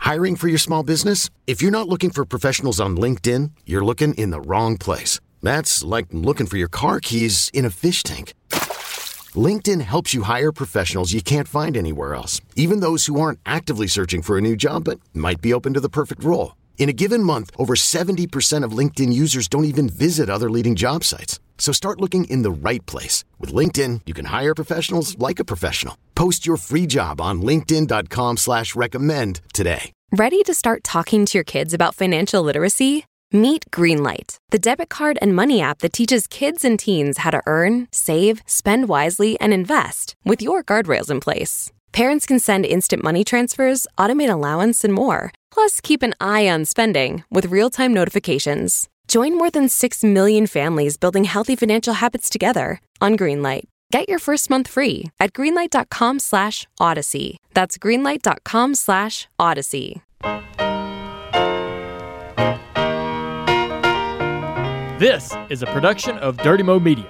Hiring for your small business? If you're not looking for professionals on LinkedIn, you're looking in the wrong place. That's like looking for your car keys in a fish tank. LinkedIn helps you hire professionals you can't find anywhere else, even those who aren't actively searching for a new job but might be open to the perfect role. In a given month, over 70% of LinkedIn users don't even visit other leading job sites. So start looking in the right place. With LinkedIn, you can hire professionals like a professional. Post your free job on linkedin.com/recommend today. Ready to start talking to your kids about financial literacy? Meet Greenlight, the debit card and money app that teaches kids and teens how to earn, save, spend wisely, and invest with your guardrails in place. Parents can send instant money transfers, automate allowance, and more. Plus, keep an eye on spending with real-time notifications. Join more than 6 million families building healthy financial habits together on Greenlight. Get your first month free at greenlight.com/Odyssey. That's greenlight.com/Odyssey. This is a production of Dirty Mo Media.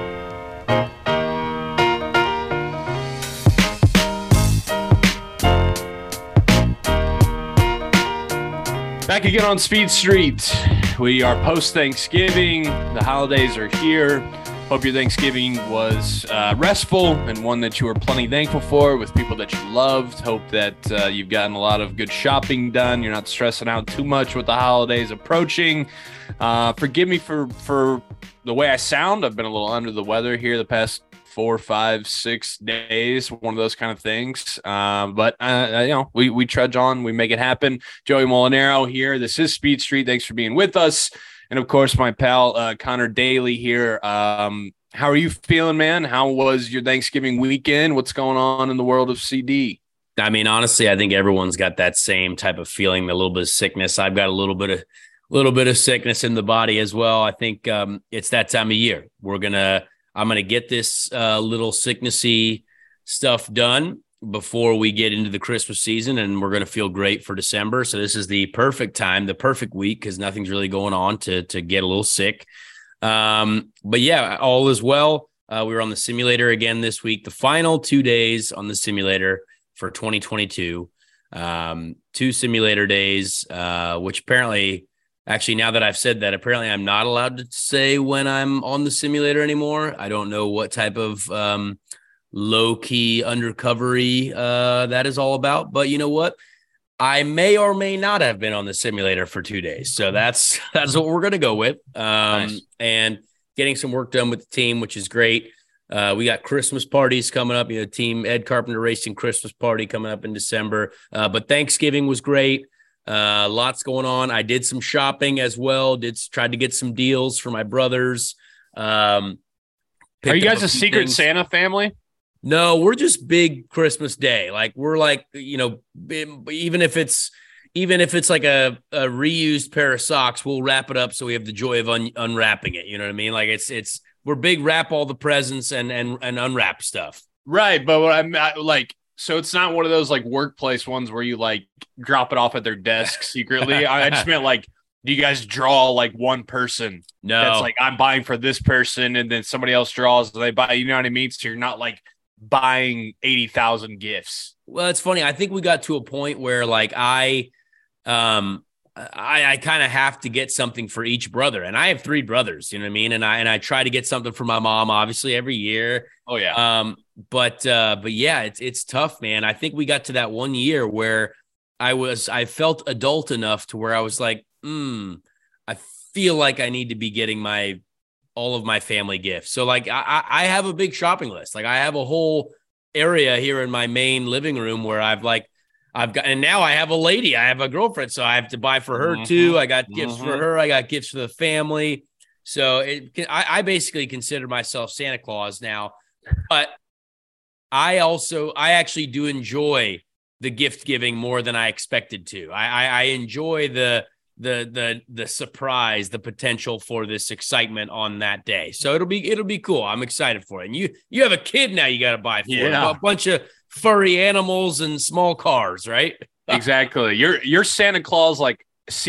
Back again on Speed Street. We are post-Thanksgiving. The holidays are here. Hope your Thanksgiving was restful and one that you were plenty thankful for with people that you loved. Hope that you've gotten a lot of good shopping done. You're not stressing out too much with the holidays approaching. Forgive me for the way I sound. I've been a little under the weather here the past 4, 5, 6 days, one of those kind of things. But we trudge on, we make it happen. Joey Molinaro here. This is Speed Street. Thanks for being with us. And of course, my pal, Connor Daly here. How are you feeling, man? How was your Thanksgiving weekend? What's going on in the world of CD? I mean, honestly, I think everyone's got that same type of feeling, a little bit of sickness. I've got a little bit of sickness in the body as well. I think it's that time of year. I'm going to get this little sicknessy stuff done before we get into the Christmas season, and we're going to feel great for December. So this is the perfect time, the perfect week, because nothing's really going on to get a little sick. But yeah, all is well. We were on the simulator again this week, the final 2 days on the simulator for 2022. 2 simulator days, which apparently... Actually, now that I've said that, apparently I'm not allowed to say when I'm on the simulator anymore. I don't know what type of low-key undercovery that is all about. But you know what? I may or may not have been on the simulator for 2 days. So that's what we're going to go with. Nice. And getting some work done with the team, which is great. We got Christmas parties coming up. Team Ed Carpenter Racing Christmas party coming up in December. But Thanksgiving was great. Lots going on. I did some shopping as well. Tried to get some deals for my brothers. Are you guys a Secret Santa family? No, we're just big Christmas Day. Like we're like, even if it's like a reused pair of socks, we'll wrap it up so we have the joy of unwrapping it. You know what I mean? Like we're big, wrap all the presents and unwrap stuff. Right, but what I'm like. So it's not one of those like workplace ones where you like drop it off at their desk secretly. I just meant like, do you guys draw like one person? No, that's like I'm buying for this person, and then somebody else draws and they buy. You know what I mean? So you're not like buying 80,000 gifts. Well, it's funny. I think we got to a point where like I kind of have to get something for each brother, and I have 3 brothers. You know what I mean? And I try to get something for my mom, obviously every year. Oh yeah. But yeah, it's tough, man. I think we got to that one year where I felt adult enough to where I was like, I feel like I need to be getting all of my family gifts. So like I have a big shopping list. Like I have a whole area here in my main living room where I've got, and now I have a lady, I have a girlfriend, so I have to buy for her too. I got gifts for her. I got gifts for the family. So I basically consider myself Santa Claus now, but I actually do enjoy the gift giving more than I expected to. I enjoy the surprise, the potential for this excitement on that day. So it'll be cool. I'm excited for it. And you have a kid now you got to buy for a bunch of furry animals and small cars, right? Exactly. You're Santa Claus, like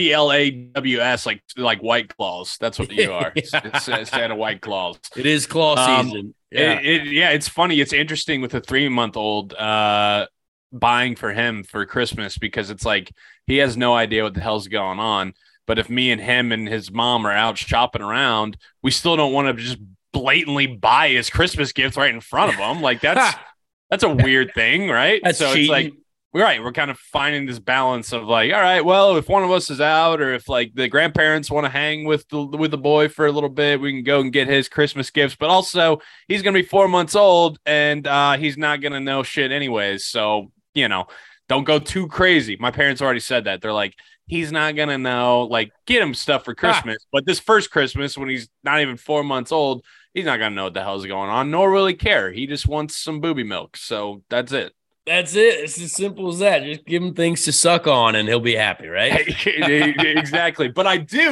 CLAWS, like White Claws. That's what you are. It's Santa White Claws. It is claw season. Yeah. It's funny. It's interesting with a 3-month-old. buying for him for Christmas because it's like he has no idea what the hell's going on. But if me and him and his mom are out shopping around, we still don't want to just blatantly buy his Christmas gift right in front of him. Like that's a weird thing, right? That's so cheating. It's like we're kind of finding this balance of like, all right, well, if one of us is out or if like the grandparents want to hang with the boy for a little bit, we can go and get his Christmas gifts. But also he's going to be 4 months old and he's not going to know shit anyways. So, don't go too crazy. My parents already said that. They're like, he's not going to know, like get him stuff for Christmas. But this first Christmas when he's not even 4 months old, he's not going to know what the hell's going on, nor will he care. He just wants some booby milk. So that's it. That's it. It's as simple as that. Just give him things to suck on and he'll be happy, right? Exactly. But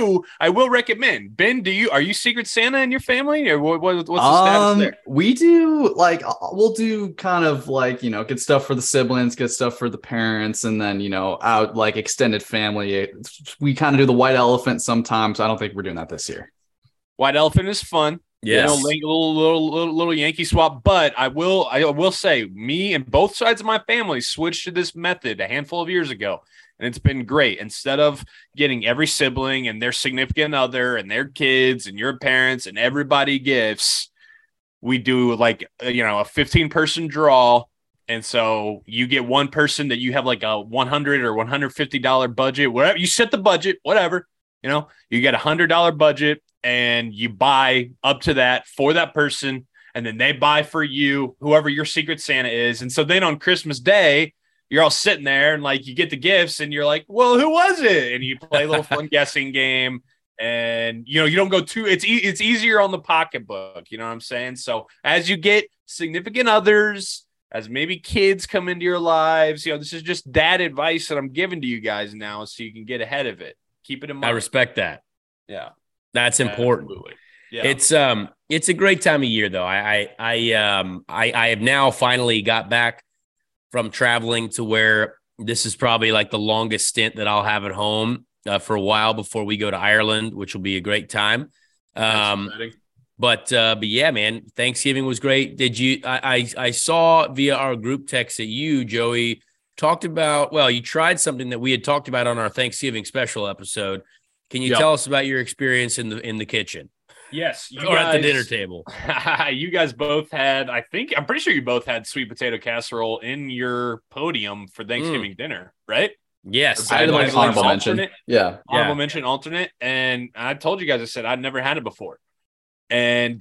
I will recommend. Ben, are you Secret Santa in your family? Or what's the status there? We do we'll do kind of like, get stuff for the siblings, get stuff for the parents, and then, out like extended family. We kind of do the white elephant sometimes. I don't think we're doing that this year. White elephant is fun. Yes. Little Yankee swap. But I will say, me and both sides of my family switched to this method a handful of years ago, and it's been great. Instead of getting every sibling and their significant other and their kids and your parents and everybody gifts, we do like a 15-person draw. And so you get one person that you have like a $100 or $150 budget, whatever you set the budget, whatever, you get $100 budget. And you buy up to that for that person, and then they buy for you, whoever your Secret Santa is. And so then on Christmas Day, you're all sitting there and like you get the gifts and you're like, well, who was it? And you play a little fun guessing game. And, you don't go too, it's easier on the pocketbook. You know what I'm saying? So as you get significant others, as maybe kids come into your lives, this is just dad advice that I'm giving to you guys now so you can get ahead of it. Keep it in mind. I respect that. Yeah. That's important. Absolutely. Yeah. It's a great time of year though. I have now finally got back from traveling to where this is probably like the longest stint that I'll have at home for a while before we go to Ireland, which will be a great time. But yeah, man, Thanksgiving was great. Did you? I saw via our group text that you, Joey, talked about. Well, you tried something that we had talked about on our Thanksgiving special episode. Can you tell us about your experience in the kitchen? Yes, or at the dinner table. You guys both had, I'm pretty sure you both had sweet potato casserole in your podium for Thanksgiving dinner, right? Yes. I had like honorable mention. Yeah. Honorable mention, alternate. And I told you guys, I said, I'd never had it before. And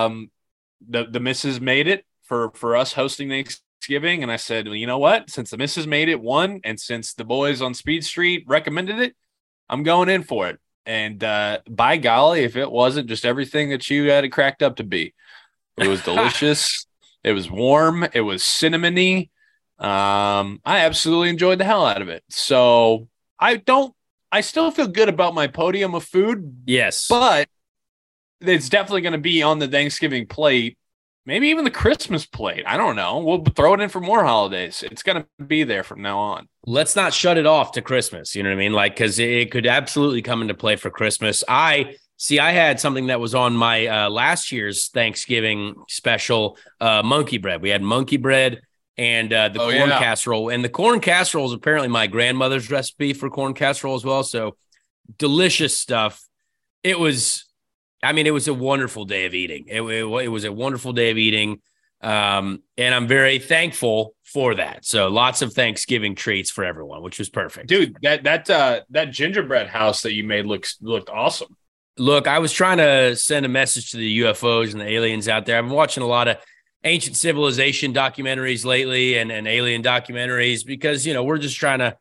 the missus made it for us hosting Thanksgiving. And I said, well, you know what? Since the missus made it, and since the boys on Speed Street recommended it, I'm going in for it. And by golly, if it wasn't just everything that you had it cracked up to be, it was delicious. It was warm. It was cinnamony. I absolutely enjoyed the hell out of it. So I still feel good about my podium of food. Yes. But it's definitely going to be on the Thanksgiving plate. Maybe even the Christmas plate. I don't know. We'll throw it in for more holidays. It's going to be there from now on. Let's not shut it off to Christmas. You know what I mean? Like, because it could absolutely come into play for Christmas. I had something that was on my last year's Thanksgiving special, monkey bread. We had monkey bread and the corn casserole. And the corn casserole is apparently my grandmother's recipe for corn casserole as well. So delicious stuff. It was a wonderful day of eating. It was a wonderful day of eating. And I'm very thankful for that. So lots of Thanksgiving treats for everyone, which was perfect. Dude, that gingerbread house that you made looked awesome. Look, I was trying to send a message to the UFOs and the aliens out there. I've been watching a lot of ancient civilization documentaries lately and alien documentaries because, we're just trying to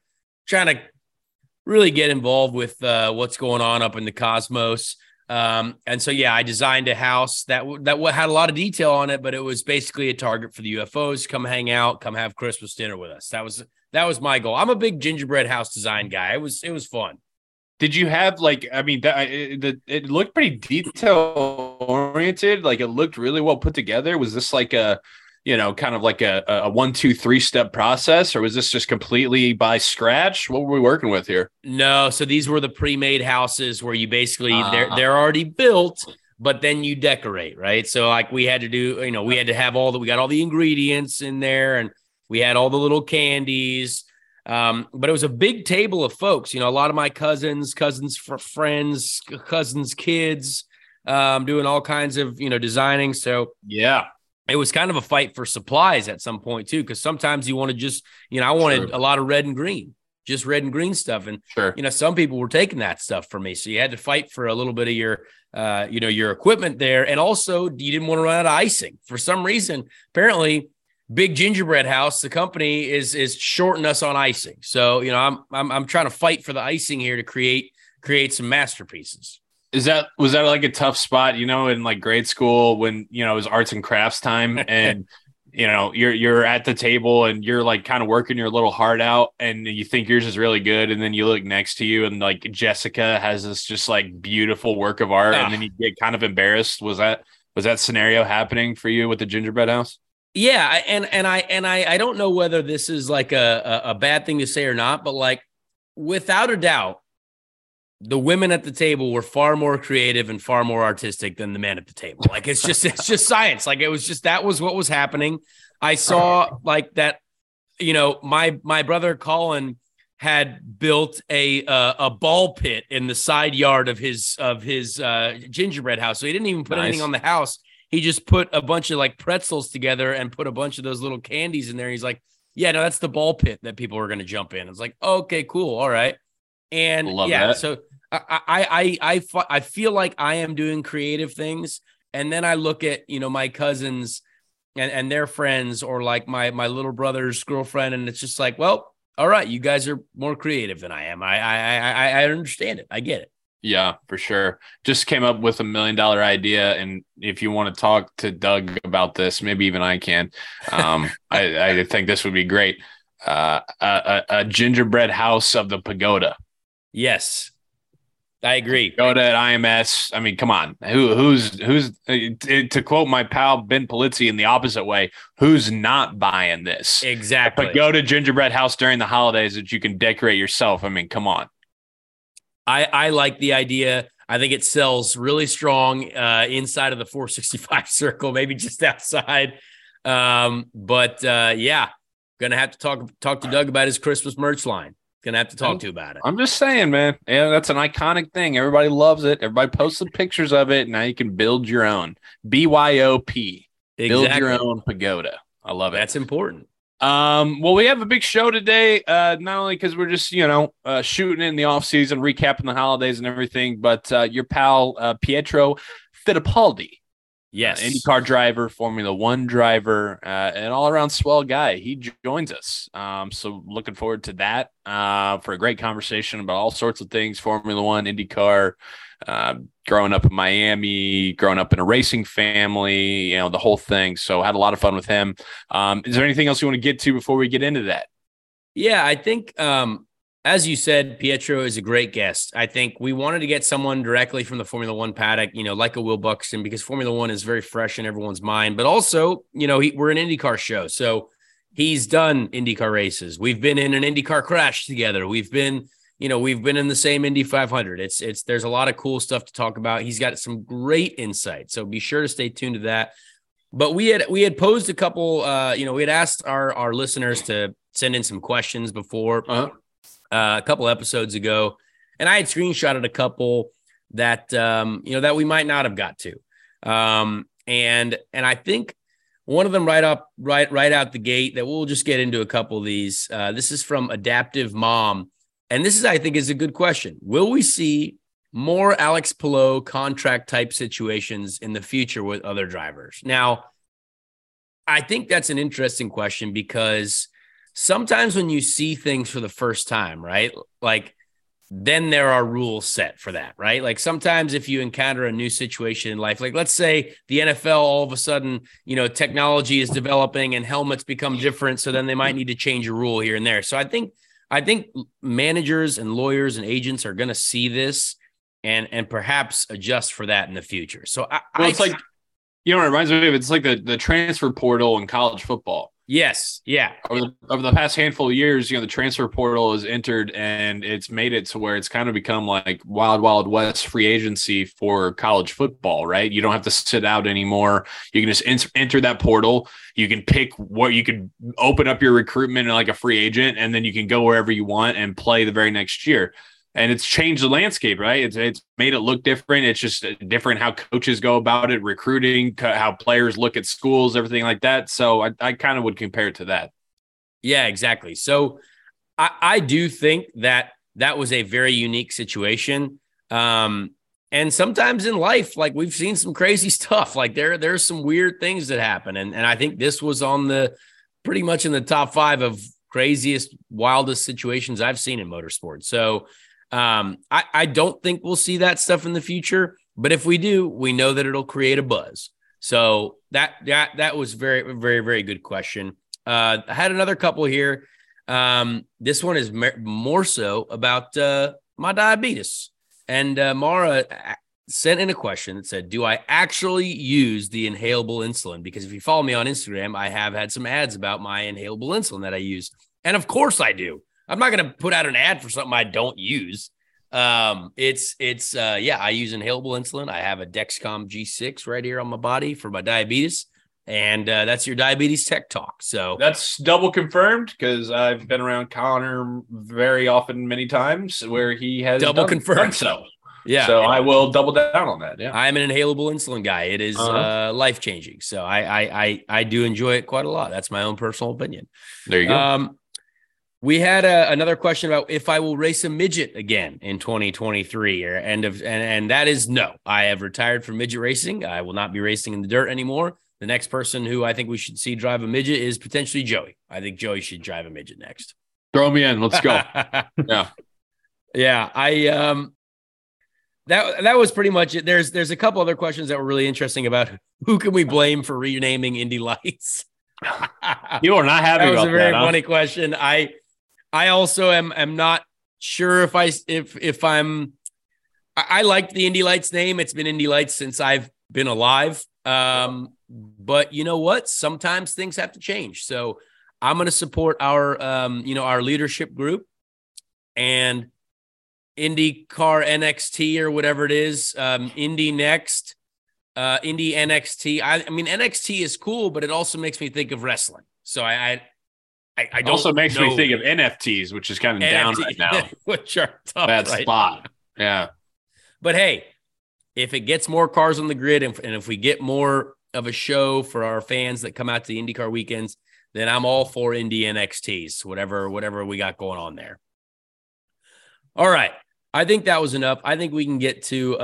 really get involved with what's going on up in the cosmos. And so, yeah, I designed a house that had a lot of detail on it, but it was basically a target for the UFOs. Come hang out, come have Christmas dinner with us. That was my goal. I'm a big gingerbread house design guy. It was fun. Did you have it looked pretty detail oriented. Like it looked really well put together. Was this like a, kind of like a 1, 2, 3 step process, or was this just completely by scratch? What were we working with here? No. So these were the pre-made houses where you basically they're already built, but then you decorate, right? So like we had to do, we had to have we got all the ingredients in there and We had all the little candies. But it was a big table of folks, a lot of my cousins, friends, cousins, kids, doing all kinds of, designing. So yeah, it was kind of a fight for supplies at some point too, because sometimes you want to just, I wanted a lot of red and green, just red and green stuff. And, some people were taking that stuff from me. So you had to fight for a little bit of your, your equipment there. And also you didn't want to run out of icing for some reason. Apparently Big Gingerbread House, the company is shorting us on icing. So, I'm trying to fight for the icing here to create some masterpieces. Was that like a tough spot, in like grade school when, it was arts and crafts time and, you're at the table and you're like kind of working your little heart out and you think yours is really good. And then you look next to you and like Jessica has this just like beautiful work of art. And then you get kind of embarrassed. Was that scenario happening for you with the gingerbread house? Yeah. And I don't know whether this is like a bad thing to say or not, but like without a doubt, the women at the table were far more creative and far more artistic than the men at the table. Like it's just science. Like that was what was happening. I saw like that, my brother Colin had built a ball pit in the side yard of his gingerbread house. So he didn't even put anything on the house. He just put a bunch of like pretzels together and put a bunch of those little candies in there. He's like, yeah, no, that's the ball pit that people are going to jump in. It's like, okay, cool. All right. And that. So I feel like I am doing creative things. And then I look at, my cousins and their friends or like my little brother's girlfriend. And it's just like, well, all right, you guys are more creative than I am. I understand it. I get it. Yeah, for sure. Just came up with $1 million idea. And if you want to talk to Doug about this, maybe even I can. I think this would be great. A gingerbread house of the pagoda. Yes, I agree. Pagoda at IMS. I mean, come on. Who's to quote my pal Ben Polizzi in the opposite way, who's not buying this? Exactly. A pagoda gingerbread house during the holidays that you can decorate yourself. I mean, come on. I like the idea. I think it sells really strong inside of the 465 circle, maybe just outside. But yeah, gonna have to talk to Doug about his Christmas merch line. Gonna have to talk to about it. I'm just saying, man. Yeah, that's an iconic thing. Everybody loves it. Everybody posted pictures of it. Now you can build your own. BYOP. Exactly. Build your own pagoda. I love it. That's important. Well, we have a big show today, not only because we're just, shooting in the off season, recapping the holidays and everything, but your pal, Pietro Fittipaldi. Yes. IndyCar driver, Formula One driver, an all around swell guy. He joins us. So looking forward to that, for a great conversation about all sorts of things, Formula One, IndyCar, growing up in Miami, growing up in a racing family, the whole thing. So had a lot of fun with him. Is there anything else you want to get to before we get into that? Yeah, I think, as you said, Pietro is a great guest. I think we wanted to get someone directly from the Formula One paddock, like a Will Buxton, because Formula One is very fresh in everyone's mind. But also, we're an IndyCar show. So he's done IndyCar races. We've been in an IndyCar crash together. We've been in the same Indy 500. There's a lot of cool stuff to talk about. He's got some great insight. So be sure to stay tuned to that. But we had posed a couple, we had asked our listeners to send in some questions before a couple episodes ago. And I had screenshotted a couple that, that we might not have got to. And I think one of them right out the gate that we'll just get into a couple of these. This is from Adaptive Mom. And this I think is a good question. Will we see more Alex Palou contract type situations in the future with other drivers? Now, I think that's an interesting question because sometimes when you see things for the first time, right? Like then there are rules set for that, right? Like sometimes if you encounter a new situation in life, like let's say the NFL, all of a sudden, technology is developing and helmets become different. So then they might need to change a rule here and there. So I think managers and lawyers and agents are going to see this and perhaps adjust for that in the future. So it's like, it reminds me of, it's like the transfer portal in college football. Yes. Yeah. Over the past handful of years, the transfer portal is entered, and it's made it to where it's kind of become like wild, wild west free agency for college football, right? You don't have to sit out anymore. You can just enter that portal. You can pick what you could open up your recruitment like a free agent, and then you can go wherever you want and play the very next year. And it's changed the landscape, right? It's made it look different. It's just different how coaches go about it, recruiting, how players look at schools, everything like that. So I kind of would compare it to that. Yeah, exactly. So I do think that was a very unique situation. And sometimes in life, like we've seen some crazy stuff. Like there's some weird things that happen. And I think this was on pretty much in the top 5 of craziest, wildest situations I've seen in motorsports. So I don't think we'll see that stuff in the future, but if we do, we know that it'll create a buzz. So that was very, very, very good question. I had another couple here. This one is more so about my diabetes. And Mara sent in a question that said, do I actually use the inhalable insulin? Because if you follow me on Instagram, I have had some ads about my inhalable insulin that I use. And of course I do. I'm not going to put out an ad for something I don't use. I use inhalable insulin. I have a Dexcom G6 right here on my body for my diabetes. And that's your diabetes tech talk. So that's double confirmed because I've been around Connor very often, many times where he has double confirmed. So yeah. So I will double down on that. Yeah. I'm an inhalable insulin guy. It is life-changing. So I do enjoy it quite a lot. That's my own personal opinion. There you go. We had another question about if I will race a midget again in 2023 or and that is no. I have retired from midget racing. I will not be racing in the dirt anymore. The next person who I think we should see drive a midget is potentially Joey. I think Joey should drive a midget next. Throw me in. Let's go. Yeah. That was pretty much it. There's a couple other questions that were really interesting about who can we blame for renaming Indy Lights. You are not happy about that. That was a very funny question. I also am not sure if I'm. I liked the Indy Lights name. It's been Indy Lights since I've been alive. But you know what? Sometimes things have to change. So I'm going to support our leadership group and IndyCar NXT or whatever it is. Indy Next, Indy NXT. I mean, NXT is cool, but it also makes me think of wrestling. So I don't also makes me think of NFTs, which is kind of down right now. Which are tough. Bad spot. Yeah. But hey, if it gets more cars on the grid and if we get more of a show for our fans that come out to the IndyCar weekends, then I'm all for Indy NXTs, whatever we got going on there. All right. I think that was enough. I think we can get to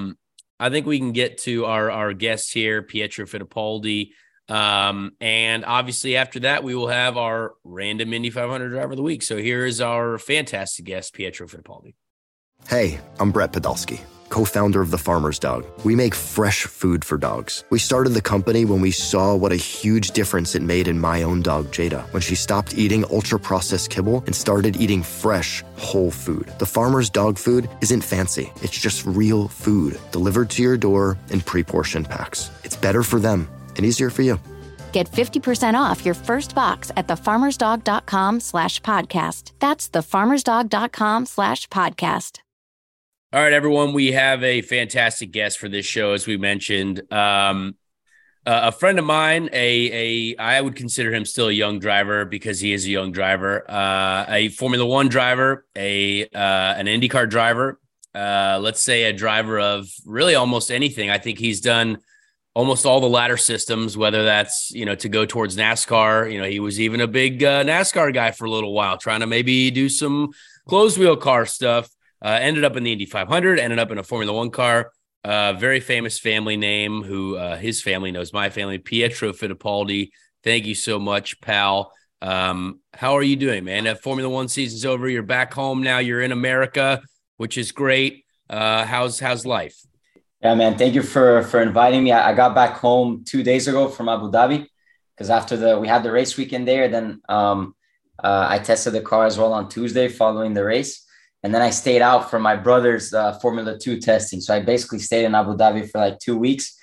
our guests here, Pietro Fittipaldi. And obviously after that, we will have our random Indy 500 driver of the week. So here is our fantastic guest, Pietro Fittipaldi. Hey, I'm Brett Podolsky, co-founder of The Farmer's Dog. We make fresh food for dogs. We started the company when we saw what a huge difference it made in my own dog, Jada, when she stopped eating ultra-processed kibble and started eating fresh, whole food. The Farmer's Dog food isn't fancy. It's just real food delivered to your door in pre-portioned packs. It's better for them and easier for you. Get 50% off your first box at thefarmersdog.com/podcast. That's thefarmersdog.com/podcast. All right, everyone, we have a fantastic guest for this show, as we mentioned. A friend of mine, I would consider him still a young driver because he is a young driver, a Formula One driver, an IndyCar driver, let's say a driver of really almost anything. I think he's done almost all the ladder systems, whether that's, to go towards NASCAR. He was even a big NASCAR guy for a little while, trying to maybe do some closed wheel car stuff. Ended up in the Indy 500, ended up in a Formula One car. Very famous family name who his family knows my family, Pietro Fittipaldi. Thank you so much, pal. How are you doing, man? Formula One season's over. You're back home now. You're in America, which is great. How's life? Yeah, man. Thank you for inviting me. I got back home 2 days ago from Abu Dhabi because after we had the race weekend there. Then I tested the car as well on Tuesday following the race. And then I stayed out for my brother's Formula 2 testing. So I basically stayed in Abu Dhabi for like 2 weeks.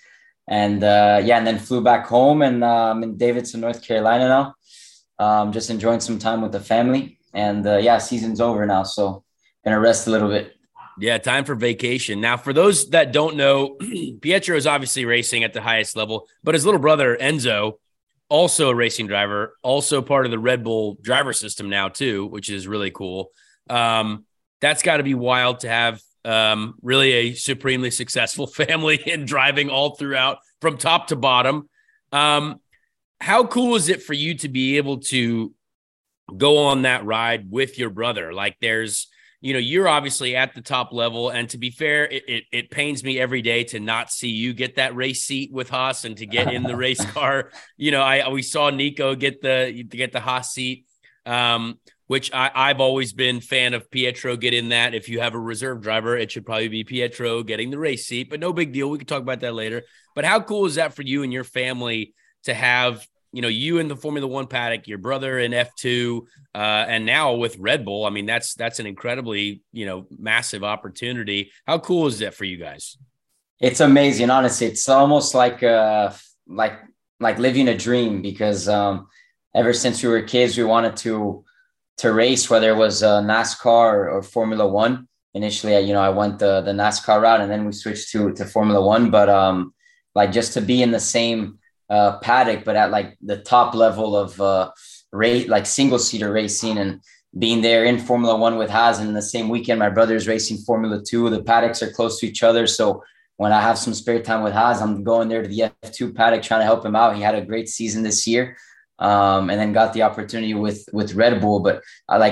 And and then flew back home, and I'm in Davidson, North Carolina now. Just enjoying some time with the family, and season's over now, so gonna rest a little bit. Yeah, time for vacation. Now, for those that don't know, Pietro is obviously racing at the highest level, but his little brother, Enzo, also a racing driver, also part of the Red Bull driver system now too, which is really cool. That's got to be wild to have really a supremely successful family in driving all throughout from top to bottom. How cool is it for you to be able to go on that ride with your brother? Like you're obviously at the top level, and to be fair, it pains me every day to not see you get that race seat with Haas and to get in the race car. We saw Nico get the Haas seat, which I've always been fan of Pietro getting that. If you have a reserve driver, it should probably be Pietro getting the race seat, but no big deal. We can talk about that later. But how cool is that for you and your family to have, you in the Formula One paddock, your brother in F2, and now with Red Bull? I mean, that's an incredibly, massive opportunity. How cool is that for you guys? It's amazing. Honestly, it's almost like living a dream, because ever since we were kids, we wanted to race, whether it was NASCAR or Formula One. Initially, I went the NASCAR route, and then we switched to Formula One. But just to be in the same paddock, but at like the top level of race, like single seater racing, and being there in Formula One with Haas, and in the same weekend, my brother's racing Formula 2. The paddocks are close to each other. So when I have some spare time with Haas, I'm going there to the F2 paddock, trying to help him out. He had a great season this year. And then got the opportunity with Red Bull. But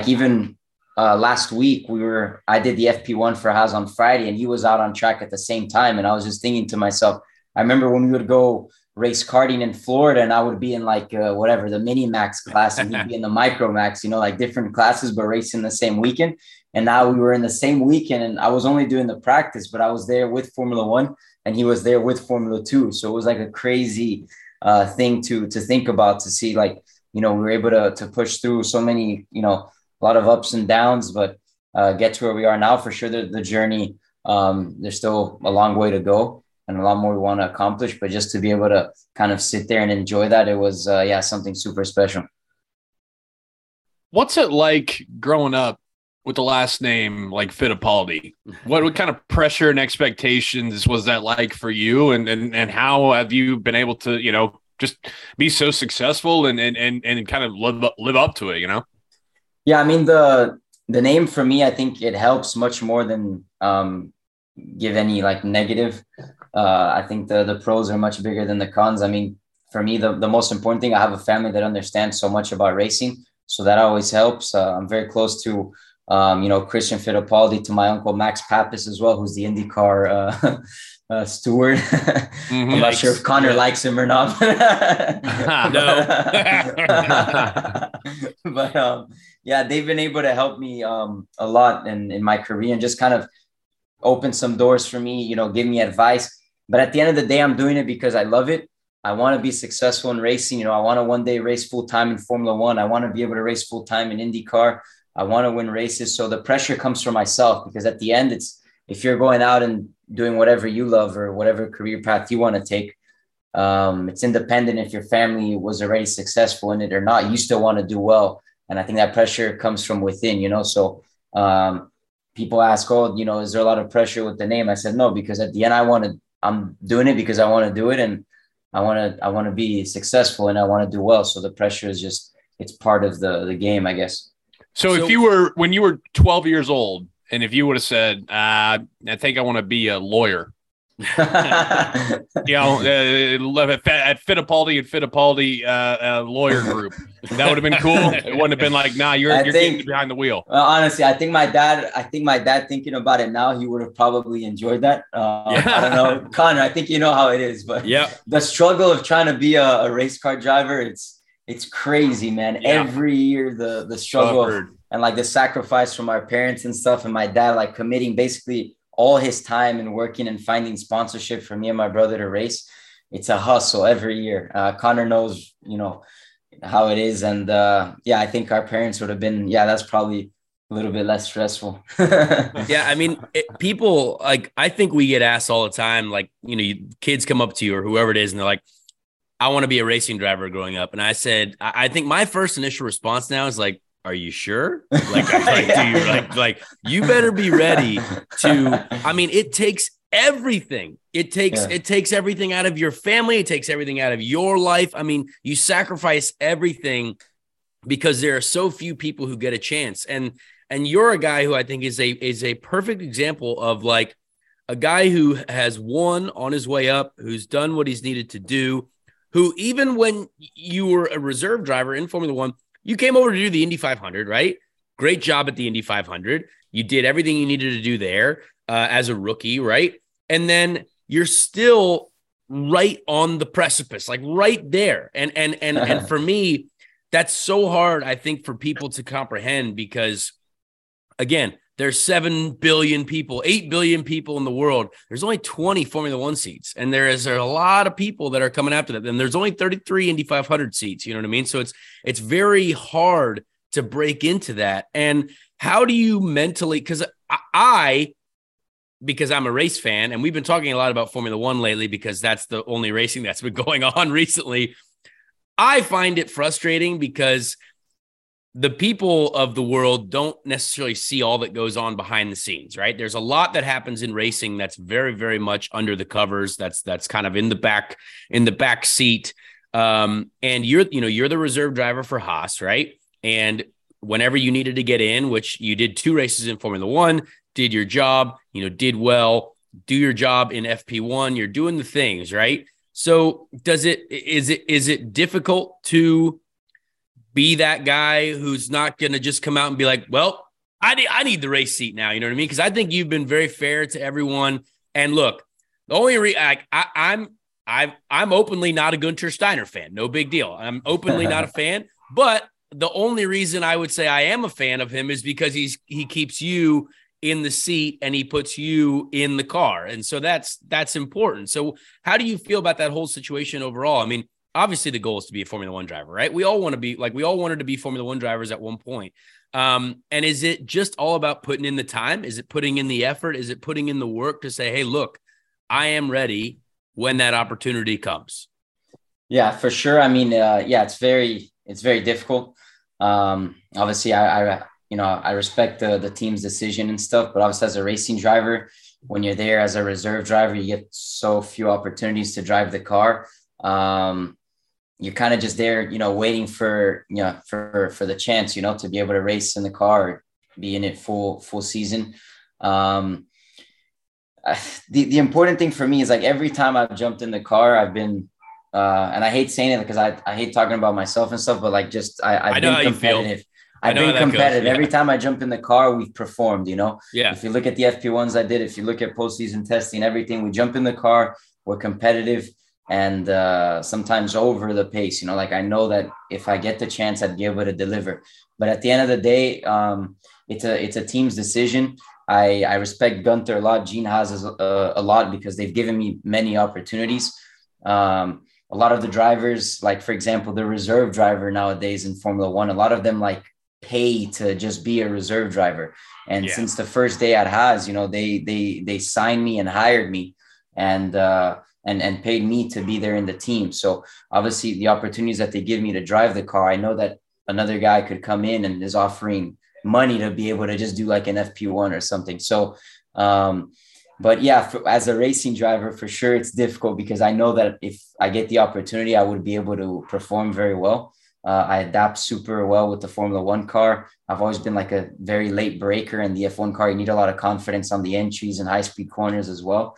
last week I did the FP1 for Haas on Friday, and he was out on track at the same time. And I was just thinking to myself, I remember when we would go race karting in Florida, and I would be in the mini max class, and he'd be in the micro max, like different classes, but racing the same weekend. And now we were in the same weekend, and I was only doing the practice, but I was there with Formula One, and he was there with Formula 2. So it was like a crazy thing to think about, to see we were able to push through so many, a lot of ups and downs, but get to where we are now. For sure, the journey, there's still a long way to go and a lot more we want to accomplish, but just to be able to kind of sit there and enjoy that, it was something super special. What's it like growing up with the last name like Fittipaldi? What kind of pressure and expectations was that like for you? And how have you been able to, just be so successful and kind of live up to it, Yeah, I mean, the name for me, I think it helps much more than give any negative. I think the pros are much bigger than the cons. I mean, for me, the most important thing, I have a family that understands so much about racing, so that always helps. I'm very close to Christian Fittipaldi, to my uncle Max Pappas as well, who's the IndyCar steward. Mm-hmm. I'm not sure if Connor likes him or not. No. But they've been able to help me a lot in my career, and just kind of open some doors for me, give me advice. But at the end of the day, I'm doing it because I love it. I want to be successful in racing. I want to one day race full-time in Formula One. I want to be able to race full-time in IndyCar. I want to win races. So the pressure comes from myself, because at the end, if you're going out and doing whatever you love or whatever career path you want to take, it's independent if your family was already successful in it or not. You still want to do well. And I think that pressure comes from within, so people ask, is there a lot of pressure with the name? I said, no, because at the end, I'm doing it because I want to do it, and I want to be successful, and I want to do well. So the pressure is it's part of the game, I guess. So when you were 12 years old, and if you would have said, I think I want to be a lawyer, at Fittipaldi and Fittipaldi lawyer group, that would have been cool. It wouldn't have been like, nah, you're getting behind the wheel. Honestly, I think my dad thinking about it now, he would have probably enjoyed that. I don't know, Connor, I think you know how it is, but the struggle of trying to be a race car driver, it's crazy, man. Yeah. Every year the struggle and the sacrifice from our parents and stuff, and my dad committing basically all his time and working and finding sponsorship for me and my brother to race. It's a hustle every year. Connor knows, how it is. And I think our parents would have been, that's probably a little bit less stressful. Yeah, I mean, people like, I think we get asked all the time, like, kids come up to you or whoever it is, and they're like, I want to be a racing driver growing up. And I said, I think my first initial response now is like, are you sure? Like, you better be ready to, I mean, it takes everything. It takes everything out of your family. It takes everything out of your life. I mean, you sacrifice everything because there are so few people who get a chance. And you're a guy who I think is a perfect example of like a guy who has won on his way up, who's done what he's needed to do, who even when you were a reserve driver in Formula One, you came over to do the Indy 500, right? Great job at the Indy 500. You did everything you needed to do there as a rookie, right? And then you're still right on the precipice, like right there. And for me, that's so hard, I think, for people to comprehend because, again, there's 7 billion people, 8 billion people in the world. There's only 20 Formula One seats, and there are a lot of people that are coming after that. And there's only 33 Indy 500 seats. You know what I mean? So it's very hard to break into that. And how do you mentally? Because because I'm a race fan, and we've been talking a lot about Formula One lately because that's the only racing that's been going on recently. I find it frustrating because the people of the world don't necessarily see all that goes on behind the scenes, right? There's a lot that happens in racing that's very, very much under the covers. That's kind of in the back seat. And you're the reserve driver for Haas, right? And whenever you needed to get in, which you did 2 races in Formula One, did your job, did well, do your job in FP1, you're doing the things, right? So is it difficult to be that guy who's not going to just come out and be like, well, I need the race seat now. You know what I mean? Because I think you've been very fair to everyone. And look, the only I'm openly not a Gunther Steiner fan. No big deal. I'm openly not a fan. But the only reason I would say I am a fan of him is because he keeps you in the seat and he puts you in the car. And so that's important. So how do you feel about that whole situation overall? I mean, obviously the goal is to be a Formula One driver, right? We all wanted to be Formula One drivers at one point. And is it just all about putting in the time? Is it putting in the effort? Is it putting in the work to say, hey, look, I am ready when that opportunity comes? Yeah, for sure. I mean, it's very difficult. Obviously I respect the team's decision and stuff, but obviously as a racing driver, when you're there as a reserve driver, you get so few opportunities to drive the car. You're kind of just there, waiting for the chance, to be able to race in the car, or be in it full season. The important thing for me is like every time I've jumped in the car, I've been, and I hate saying it because I hate talking about myself and stuff, but like just I've been competitive. I've been competitive. Yeah. Every time I jump in the car, we've performed, Yeah. If you look at the FP1s I did, if you look at postseason testing, everything, we jump in the car, we're competitive. And sometimes over the pace, like I know that if I get the chance, I'd be able to deliver. But at the end of the day, it's a team's decision. I respect Gunther a lot, Gene Haas a lot, because they've given me many opportunities. A lot of the drivers, like for example, the reserve driver nowadays in Formula One, a lot of them like pay to just be a reserve driver. And since the first day at Haas, they signed me and hired me, and paid me to be there in the team. So obviously the opportunities that they give me to drive the car, I know that another guy could come in and is offering money to be able to just do like an FP1 or something. So, but yeah, as a racing driver, for sure, it's difficult because I know that if I get the opportunity, I would be able to perform very well. I adapt super well with the Formula One car. I've always been like a very late breaker in the F1 car. You need a lot of confidence on the entries and high-speed corners as well.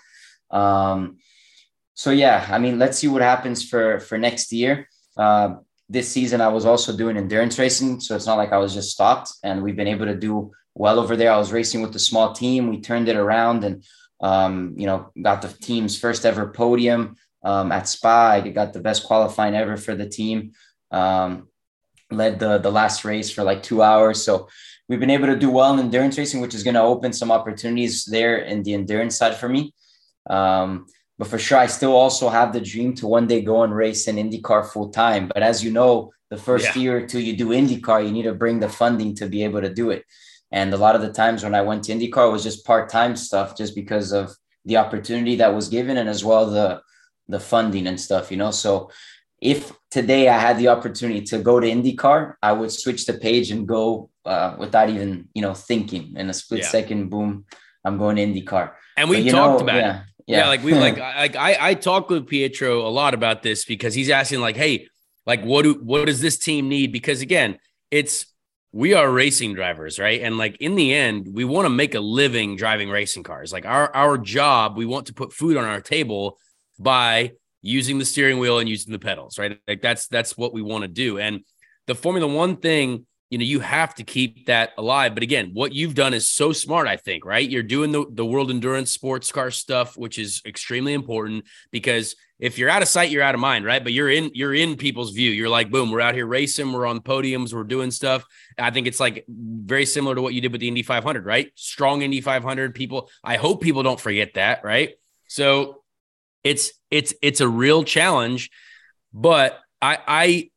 So yeah, I mean, let's see what happens for next year. This season, I was also doing endurance racing, so it's not like I was just stopped, and we've been able to do well over there. I was racing with a small team. We turned it around and, got the team's first ever podium at Spa. I got the best qualifying ever for the team. Led the last race for like 2 hours. So we've been able to do well in endurance racing, which is going to open some opportunities there in the endurance side for me. But for sure, I still also have the dream to one day go and race in IndyCar full time. But as you know, the first year or two you do IndyCar, you need to bring the funding to be able to do it. And a lot of the times when I went to IndyCar, it was just part-time stuff, just because of the opportunity that was given, and as well the funding and stuff, So if today I had the opportunity to go to IndyCar, I would switch the page and go without even, thinking. In a split second, boom, I'm going to IndyCar. And we talked about it. Yeah. Like I talked with Pietro a lot about this, because he's asking like, hey, like what does this team need? Because again, we are racing drivers, right? And like in the end, we want to make a living driving racing cars. Like our job, we want to put food on our table by using the steering wheel and using the pedals, right? Like that's what we want to do. And the Formula One thing, you have to keep that alive. But again, what you've done is so smart, I think, right? You're doing the world endurance sports car stuff, which is extremely important, because if you're out of sight, you're out of mind, right? But you're in people's view. You're like, boom, we're out here racing. We're on podiums. We're doing stuff. I think it's like very similar to what you did with the Indy 500, right? Strong Indy 500 people. I hope people don't forget that, right? So it's a real challenge, but I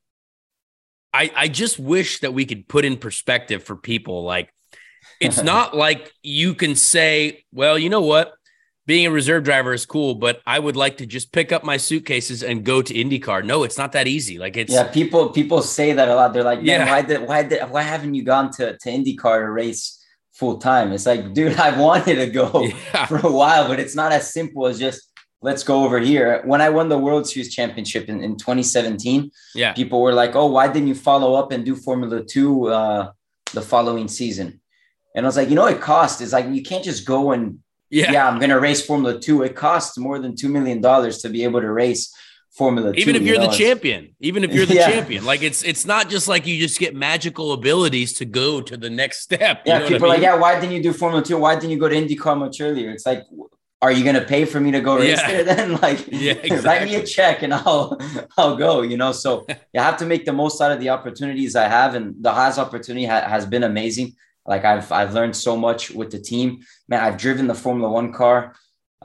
just wish that we could put in perspective for people. Like, it's not like you can say, well, you know what? Being a reserve driver is cool, but I would like to just pick up my suitcases and go to IndyCar. No, it's not that easy. Like people say that a lot. They're like, man, why haven't you gone to IndyCar to race full time? It's like, dude, I've wanted to go for a while, but it's not as simple as just, let's go over here. When I won the World Series championship in 2017, people were like, oh, why didn't you follow up and do Formula 2 the following season? And I was like, it costs. It's like, you can't just go and, I'm going to race Formula 2. It costs more than $2 million to be able to race Formula 2. Even if you're the champion, champion, like it's not just like you just get magical abilities to go to the next step. People are like, why didn't you do Formula 2? Why didn't you go to IndyCar much earlier? It's like, are you going to pay for me to go race there then? Like, write me a check and I'll go, So you have to make the most out of the opportunities I have. And the Haas opportunity has been amazing. Like I've learned so much with the team, man. I've driven the Formula One car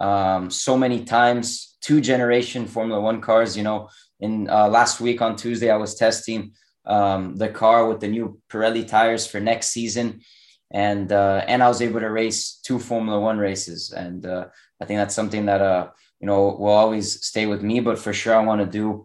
so many times, 2-generation Formula One cars, in last week on Tuesday, I was testing the car with the new Pirelli tires for next season. And I was able to race 2 Formula One races. And I think that's something that, will always stay with me, but for sure I want to do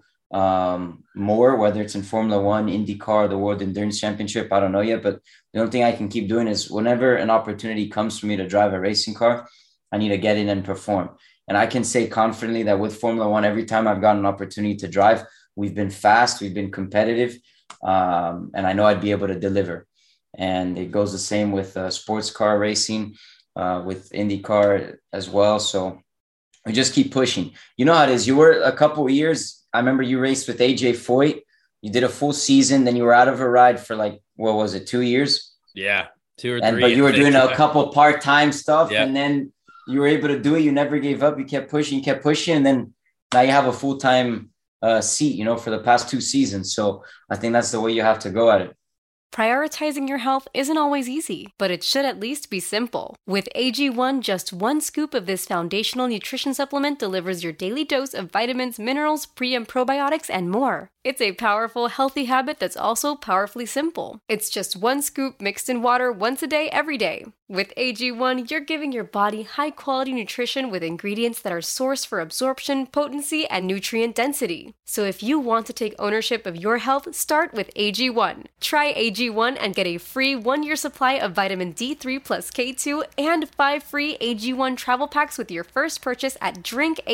more, whether it's in Formula One, IndyCar, the World Endurance Championship. I don't know yet, but the only thing I can keep doing is whenever an opportunity comes for me to drive a racing car, I need to get in and perform. And I can say confidently that with Formula One, every time I've gotten an opportunity to drive, we've been fast, we've been competitive, and I know I'd be able to deliver. And it goes the same with sports car racing, with IndyCar as well. So we just keep pushing. You know how it is. You were a couple of years. I remember you raced with AJ Foyt. You did a full season. Then you were out of a ride for 2 years? Yeah, 2 or 3. But you were doing a couple part-time stuff. And then you were able to do it. You never gave up. You kept pushing. And then now you have a full-time seat, for the past 2 seasons. So I think that's the way you have to go at it. Prioritizing your health isn't always easy, but it should at least be simple. With AG1, just 1 scoop of this foundational nutrition supplement delivers your daily dose of vitamins, minerals, pre- and probiotics, and more. It's a powerful, healthy habit that's also powerfully simple. It's just 1 scoop mixed in water once a day, every day. With AG1, you're giving your body high-quality nutrition with ingredients that are sourced for absorption, potency, and nutrient density. So if you want to take ownership of your health, start with AG1. Try AG1 and get a free 1-year supply of vitamin D3 plus K2 and 5 free AG1 travel packs with your first purchase at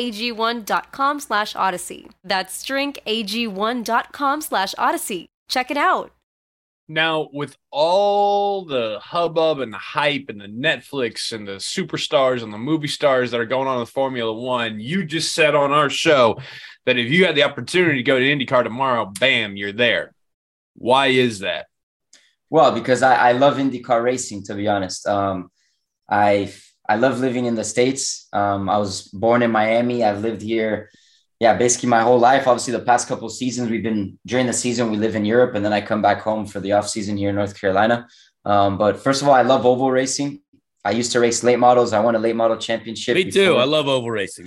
drinkag1.com/odyssey. That's drinkag1.com/odyssey. Check it out. Now, with all the hubbub and the hype and the Netflix and the superstars and the movie stars that are going on with Formula One, you just said on our show that if you had the opportunity to go to IndyCar tomorrow, bam, you're there. Why is that? Well, because I love IndyCar racing, to be honest. I love living in the States. I was born in Miami. I've lived here basically my whole life. Obviously, the past couple of seasons, during the season, we live in Europe, and then I come back home for the off season here in North Carolina. But first of all, I love oval racing. I used to race late models. I won a late model championship. Me too. I love oval racing.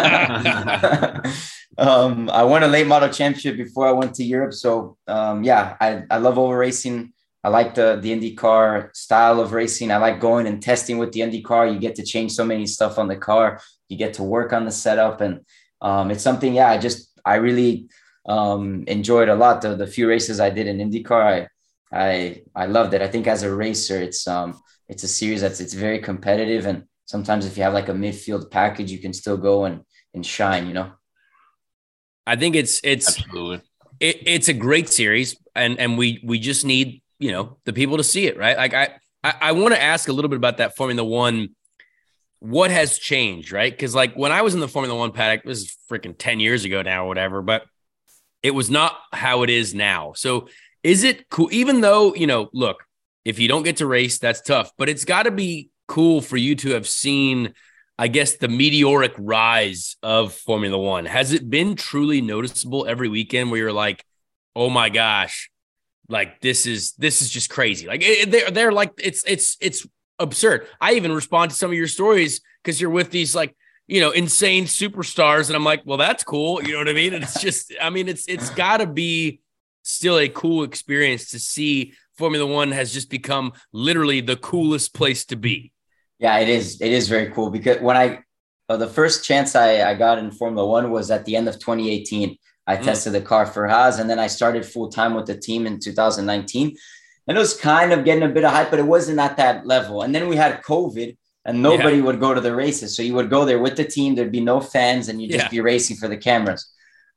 Yeah. I won a late model championship before I went to Europe. So I love oval racing. I like the IndyCar style of racing. I like going and testing with the IndyCar. You get to change so many stuff on the car. You get to work on the setup, and it's something. Yeah, I really enjoyed a lot. The few races I did in IndyCar, I loved it. I think as a racer, it's a series it's very competitive, and sometimes if you have like a midfield package, you can still go and shine. You know, I think it's absolutely it's a great series, and we just need, you know, the people to see it, right? Like I want to ask a little bit about that Formula One. What has changed, right? Because like when I was in the Formula One paddock, this is freaking 10 years ago now or whatever, but it was not how it is now. So is it cool? Even though, you know, look, if you don't get to race, that's tough, but it's got to be cool for you to have seen, I guess, the meteoric rise of Formula One. Has it been truly noticeable every weekend where you're like, oh my gosh, like this is just crazy. Like they're like, it's absurd. I even respond to some of your stories because you're with these like, you know, insane superstars. And I'm like, well, that's cool. You know what I mean? And it's just, I mean, it's gotta be still a cool experience to see Formula One has just become literally the coolest place to be. Yeah, it is. It is very cool because when the first chance I got in Formula One was at the end of 2018. I tested the car for Haas, and then I started full time with the team in 2019. And it was kind of getting a bit of hype, but it wasn't at that level. And then we had COVID, and nobody would go to the races. So you would go there with the team. There'd be no fans, and you'd just be racing for the cameras.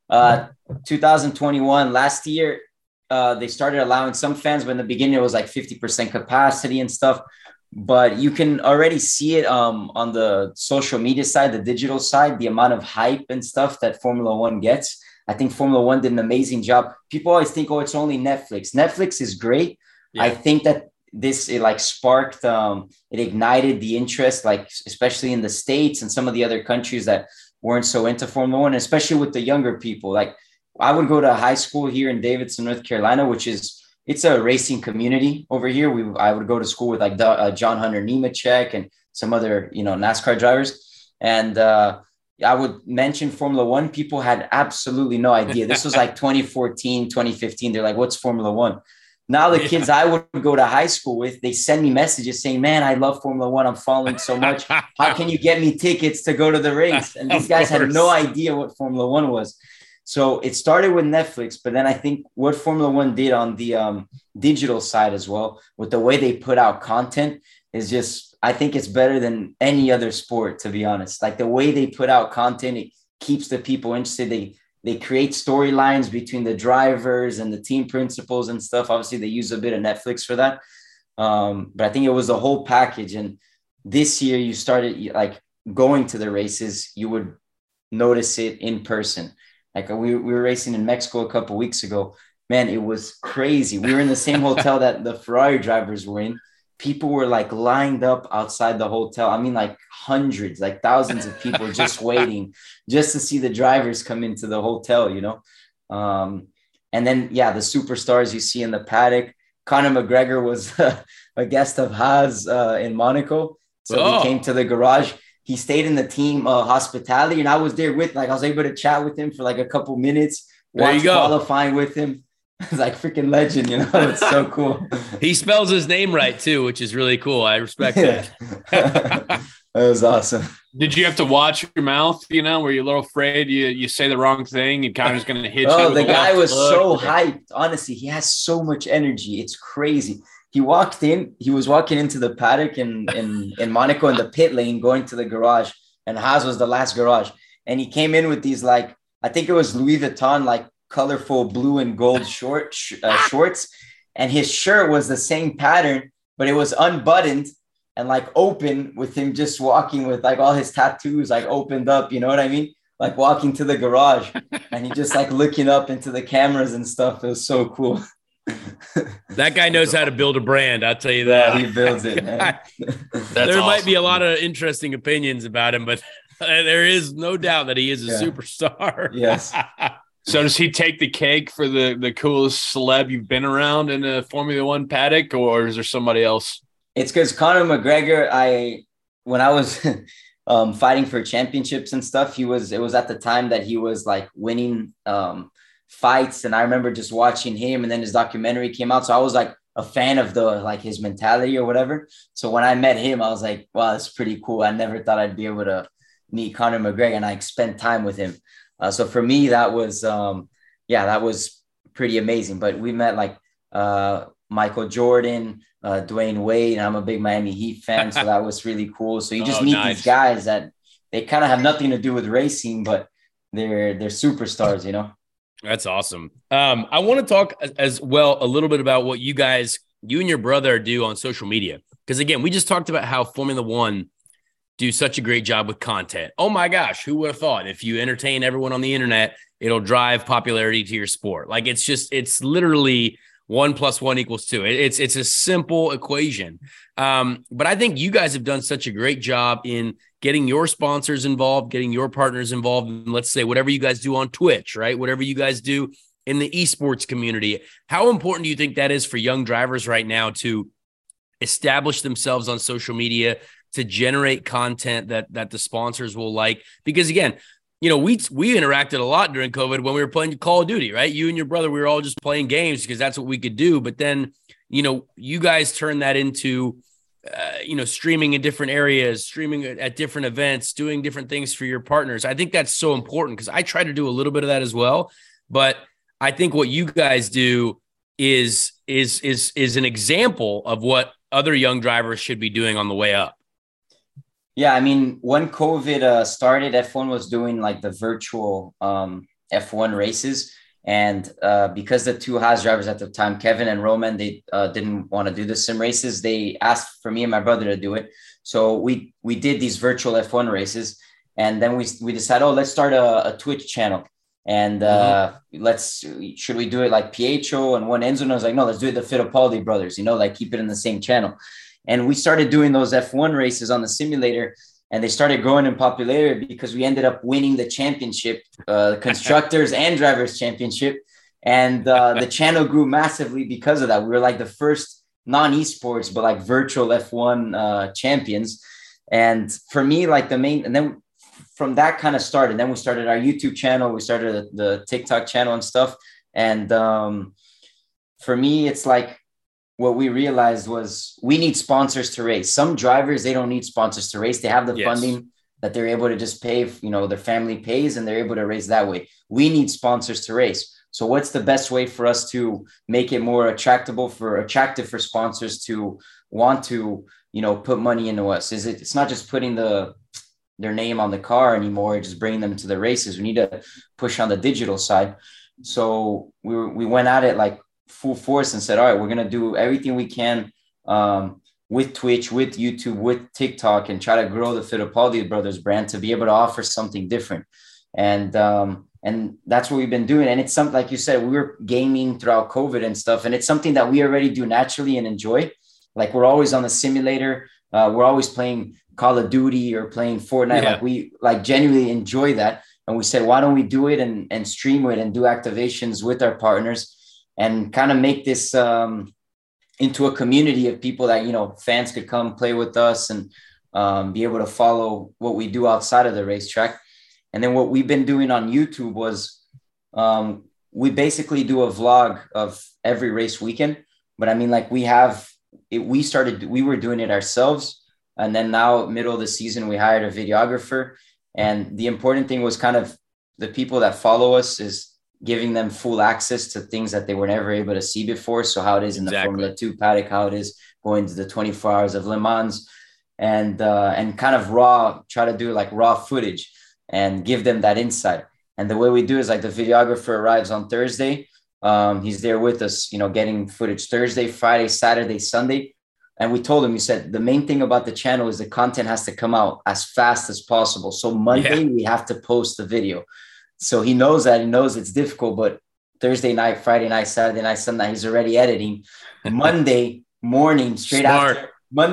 2021, last year, they started allowing some fans, but in the beginning, it was like 50% capacity and stuff. But you can already see it on the social media side, the digital side, the amount of hype and stuff that Formula One gets. I think Formula One did an amazing job. People always think, oh, it's only Netflix. Netflix is great. Yeah. I think that it like sparked, it ignited the interest, like especially in the States and some of the other countries that weren't so into Formula One, especially with the younger people. Like I would go to high school here in Davidson, North Carolina, it's a racing community over here. I would go to school with like John Hunter Nemechek and some other, you know, NASCAR drivers. And I would mention Formula One. People had absolutely no idea. This was like 2014, 2015. They're like, what's Formula One? Now the kids I would go to high school with, they send me messages saying, man, I love Formula One. I'm following so much. How can you get me tickets to go to the race? And these guys had no idea what Formula One was. So it started with Netflix, but then I think what Formula One did on the digital side as well, with the way they put out content is just, I think it's better than any other sport, to be honest. Like the way they put out content, it keeps the people interested. They create storylines between the drivers and the team principals and stuff. Obviously, they use a bit of Netflix for that. But I think it was the whole package. And this year you started like going to the races, you would notice it in person. Like we were racing in Mexico a couple of weeks ago. Man, it was crazy. We were in the same hotel that the Ferrari drivers were in. People were like lined up outside the hotel. I mean, like hundreds, like thousands of people just waiting just to see the drivers come into the hotel, you know? And then, the superstars you see in the paddock. Conor McGregor was a guest of Haas in Monaco. So he came to the garage. He stayed in the team hospitality, and I was there with, like, I was able to chat with him for like a couple minutes, watch qualifying with him. It's like freaking legend, you know. It's so cool. He spells his name right too, which is really cool. I respect that. That was awesome. Did you have to watch your mouth? You know, were you a little afraid you say the wrong thing and Connor's going to hit you? Oh, the guy was so hyped. Honestly, he has so much energy. It's crazy. He was walking into the paddock in Monaco in the pit lane, going to the garage, and Haas was the last garage. And he came in with these, like, I think it was Louis Vuitton, like colorful blue and gold shorts. And his shirt was the same pattern, but it was unbuttoned and like open, with him just walking with like all his tattoos, like opened up, you know what I mean? Like walking to the garage, and he just like looking up into the cameras and stuff. It was so cool. That guy knows how to build a brand. I'll tell you that. Yeah, he builds it, man. There might be a lot of interesting opinions about him, but there is no doubt that he is a superstar. Yes. So does he take the cake for the coolest celeb you've been around in a Formula One paddock, or is there somebody else? It's because Conor McGregor, when I was fighting for championships and stuff, it was at the time that he was like winning fights. And I remember just watching him, and then his documentary came out. So I was like a fan of the like his mentality or whatever. So when I met him, I was like, wow, that's pretty cool. I never thought I'd be able to meet Conor McGregor and I spent time with him. So for me, that was that was pretty amazing. But we met like Michael Jordan, Dwayne Wade, and I'm a big Miami Heat fan, so that was really cool. So you just meet these guys that they kind of have nothing to do with racing, but they're superstars, you know. That's awesome. I want to talk as well a little bit about what you and your brother do on social media, because again, we just talked about how Formula One do such a great job with content. Oh my gosh, who would have thought if you entertain everyone on the internet, it'll drive popularity to your sport? Like it's literally 1 + 1 = 2. It's a simple equation. But I think you guys have done such a great job in getting your sponsors involved, getting your partners involved, and let's say whatever you guys do on Twitch, right? Whatever you guys do in the esports community. How important do you think that is for young drivers right now to establish themselves on social media, to generate content that the sponsors will like? Because again, you know, we interacted a lot during COVID when we were playing Call of Duty, right? You and your brother, we were all just playing games because that's what we could do. But then, you know, you guys turned that into, streaming in different areas, streaming at different events, doing different things for your partners. I think that's so important because I try to do a little bit of that as well. But I think what you guys do is an example of what other young drivers should be doing on the way up. Yeah, I mean, when COVID started, F1 was doing like the virtual F1 races. And because the two Haas drivers at the time, Kevin and Roman, they didn't want to do the sim races, they asked for me and my brother to do it. So we did these virtual F1 races. And then we decided, let's start a Twitch channel. And should we do it like Pietro and one Enzo? And I was like, no, let's do it the Fittipaldi brothers, like keep it in the same channel. And we started doing those F1 races on the simulator, and they started growing in popularity because we ended up winning the championship, constructors and drivers championship. And the channel grew massively because of that. We were like the first non-esports, but like virtual F1 champions. And for me, like and then from that kind of started, then we started our YouTube channel. We started the TikTok channel and stuff. And for me, it's like, what we realized was we need sponsors to race. Some drivers, they don't need sponsors to race. They have the funding that they're able to just pay, their family pays and they're able to race that way. We need sponsors to race. So what's the best way for us to make it more attractive for sponsors to want to, put money into us? It's not just putting their name on the car anymore, just bringing them to the races. We need to push on the digital side. So we went at it like full force and said, all right, we're going to do everything we can with Twitch, with YouTube, with TikTok, and try to grow the Fittipaldi brothers brand to be able to offer something different. And that's what we've been doing. And it's something, like you said, we were gaming throughout COVID and stuff. And it's something that we already do naturally and enjoy. Like we're always on the simulator. We're always playing Call of Duty or playing Fortnite. Like we genuinely enjoy that. And we said, why don't we do it and stream it and do activations with our partners and kind of make this into a community of people that, fans could come play with us and be able to follow what we do outside of the racetrack. And then what we've been doing on YouTube was we basically do a vlog of every race weekend. But I mean, like we were doing it ourselves. And then now middle of the season, we hired a videographer. And the important thing was kind of the people that follow us is giving them full access to things that they were never able to see before. So how it is in the Formula 2 paddock, how it is going to the 24 hours of Le Mans, and kind of try to do like raw footage and give them that insight. And the way we do is like the videographer arrives on Thursday. He's there with us, getting footage Thursday, Friday, Saturday, Sunday. And we told him, we said, the main thing about the channel is the content has to come out as fast as possible. So Monday we have to post the video. So he knows that. He knows it's difficult, but Thursday night, Friday night, Saturday night, Sunday, he's already editing. Monday morning, straight after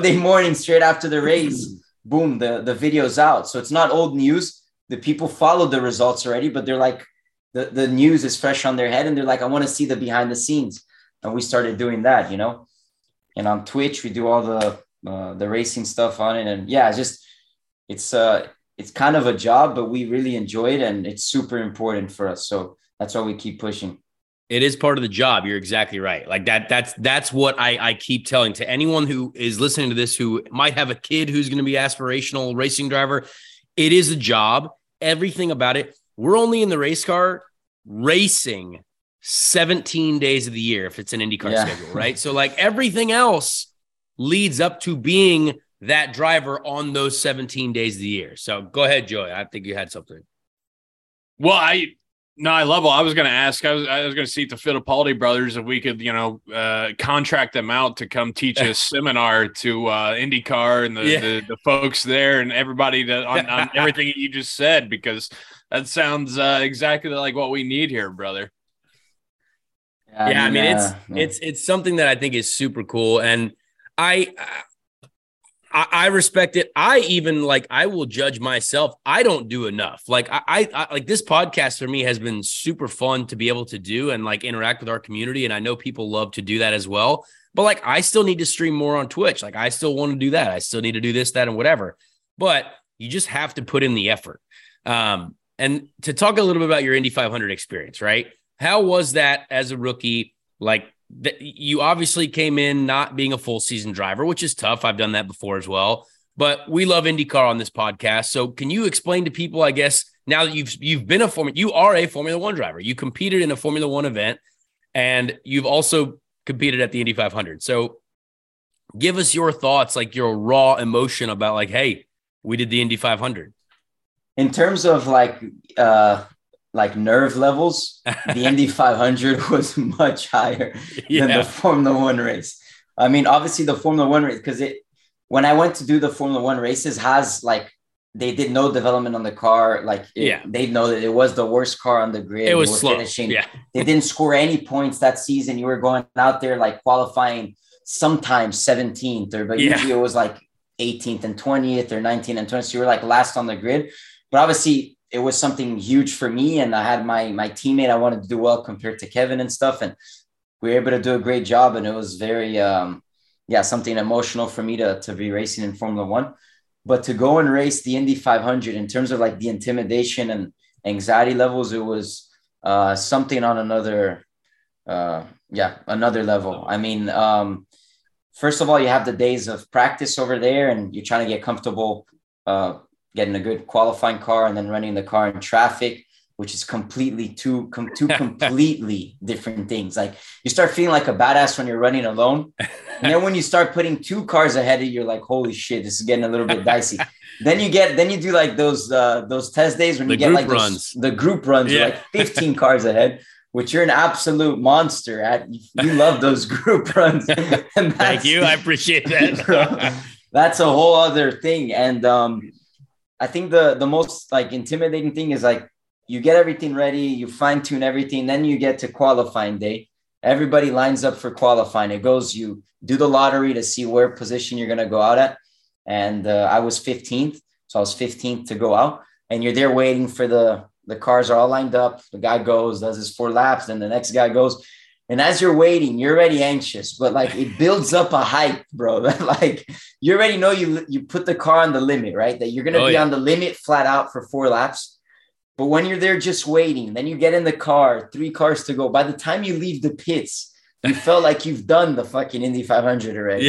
the race, boom, the video's out. So it's not old news. The people followed the results already, but they're like, the news is fresh on their head. And they're like, I want to see the behind the scenes. And we started doing that, And on Twitch, we do all the racing stuff on it. And yeah, it's kind of a job, but we really enjoy it and it's super important for us. So that's why we keep pushing. It is part of the job. You're exactly right. Like that's what I keep telling to anyone who is listening to this, who might have a kid who's going to be aspirational racing driver. It is a job. Everything about it. We're only in the race car racing 17 days of the year if it's an IndyCar schedule, right? So like everything else leads up to being that driver on those 17 days of the year. So go ahead, Joey. I think you had something. Well, I love it. I was going to ask, I was going to see if the Fittipaldi brothers, if we could, contract them out to come teach a seminar to IndyCar and the folks there and everybody on everything you just said, because that sounds exactly like what we need here, brother. It's something that I think is super cool. And I respect it. I even I will judge myself. I don't do enough. I like this podcast for me has been super fun to be able to do and interact with our community. And I know people love to do that as well. But I still need to stream more on Twitch. I still want to do that. I still need to do this, that, and whatever. But you just have to put in the effort. And to talk a little bit about your Indy 500 experience, right? How was that as a rookie? You obviously came in not being a full season driver, which is tough. I've done that before as well, but we love IndyCar on this podcast. So can you explain to people, I guess, now that you've been you are a Formula One driver, you competed in a Formula One event and you've also competed at the Indy 500. So give us your thoughts, your raw emotion about hey, we did the Indy 500. In terms of nerve levels, the Indy 500 was much higher than the Formula One race. I mean, obviously the Formula One race, because when I went to do the Formula One races, they did no development on the car. They know that it was the worst car on the grid. It was slow. Finishing. Yeah. They didn't score any points that season. You were going out there qualifying sometimes 17th, but usually it was 18th and 20th or 19th and 20th. So you were last on the grid. But obviously, it was something huge for me. And I had my teammate, I wanted to do well compared to Kevin and stuff. And we were able to do a great job. And it was very, something emotional for me to be racing in Formula One. But to go and race the Indy 500 in terms of the intimidation and anxiety levels, it was something on another level. I mean, first of all, you have the days of practice over there and you're trying to get comfortable getting a good qualifying car and then running the car in traffic, which is completely two completely different things. You start feeling like a badass when you're running alone. And then when you start putting two cars ahead of you, you're like, holy shit, this is getting a little bit dicey. Then you do those test days when you get the group runs, you're 15 cars ahead, which you're an absolute monster at. You love those group runs. And thank you. I appreciate that. That's a whole other thing. And, I think the most intimidating thing is you get everything ready, you fine tune everything. Then you get to qualifying day. Everybody lines up for qualifying. It goes, you do the lottery to see where position you're going to go out at. And I was 15th. So I was 15th to go out and you're there waiting for the cars are all lined up. The guy goes, does his 4 laps. Then the next guy goes. And as you're waiting, you're already anxious, but it builds up a hype, bro. You already know you put the car on the limit, right? That you're going to be on the limit flat out for 4 laps. But when you're there just waiting, then you get in the car, 3 cars to go. By the time you leave the pits, you felt like you've done the fucking Indy 500 already.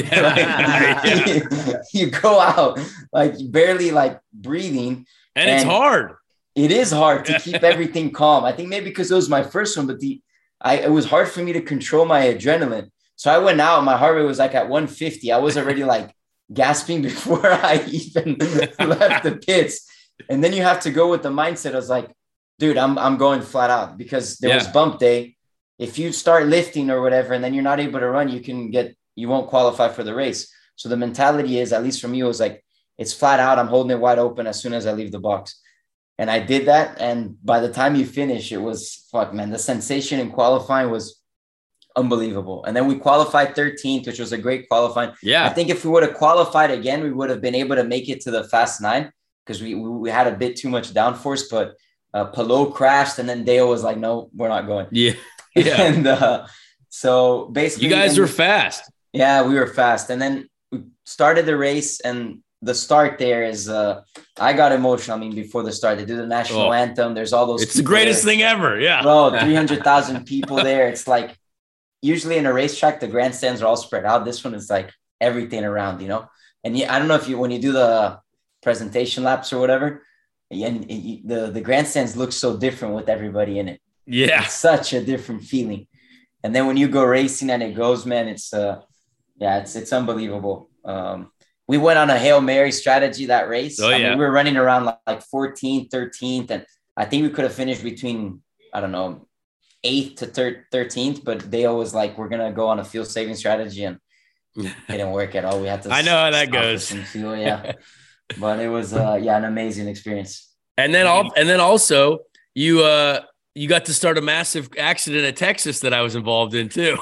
You go out barely breathing. And it's hard. It is hard to keep everything calm. I think maybe because it was my first one, but it was hard for me to control my adrenaline. So I went out, my heart rate was at 150. I was already gasping before I even left the pits. And then you have to go with the mindset. I was like, dude, I'm going flat out because there was bump day. If you start lifting or whatever, and then you're not able to run, you won't qualify for the race. So the mentality is, at least for me, it was it's flat out. I'm holding it wide open as soon as I leave the box. And I did that. And by the time you finish, it was the sensation in qualifying was unbelievable. And then we qualified 13th, which was a great qualifying. Yeah. I think if we would have qualified again, we would have been able to make it to the Fast 9 because we had a bit too much downforce, but Palou crashed and then Dale was like, no, we're not going. Yeah. And so basically you guys were fast. Yeah, we were fast. And then we started the race and the start there is I got emotional. I mean, before the start, they do the national anthem. There's all those. It's the greatest thing ever. Yeah, bro. 300,000 people there. It's like usually in a racetrack, the grandstands are all spread out. This one is like everything around, you know. And I don't know if when you do the presentation laps or whatever, and the grandstands look so different with everybody in it. Yeah, it's such a different feeling. And then when you go racing and it goes, man, it's unbelievable. We went on a Hail Mary strategy that race. I mean, we were running around like 14th, 13th, and I think we could have finished between, I don't know, 8th to 13th, but they always like, we're going to go on a fuel saving strategy, and it didn't work at all. We had to. I know how that goes. Fuel, yeah. But it was, an amazing experience. And then also you got to start a massive accident at Texas that I was involved in too.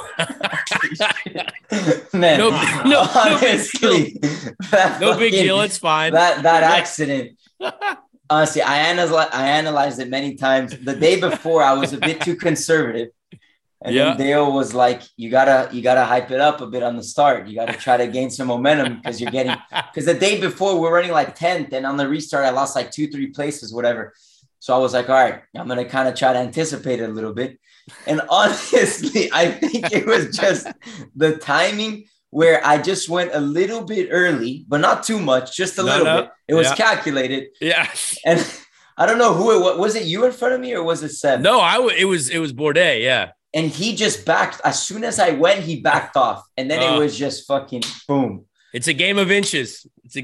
Man, honestly, no big deal. It's fine. That accident. Honestly, I analyzed it many times. The day before, I was a bit too conservative, and then Dale was like, "You gotta hype it up a bit on the start. You gotta try to gain some momentum because the day before we were running like 10th, and on the restart I lost like 2-3 places, whatever." So I was like, all right, I'm going to kind of try to anticipate it a little bit. And honestly, I think it was just the timing where I just went a little bit early, but not too much, just a little bit. It was calculated. Yeah. And I don't know who it was. Was it you in front of me or was it Seb? No, it was Bourdais. Yeah. And he just backed. As soon as I went, he backed off. And then it was just fucking boom. It's a game of inches.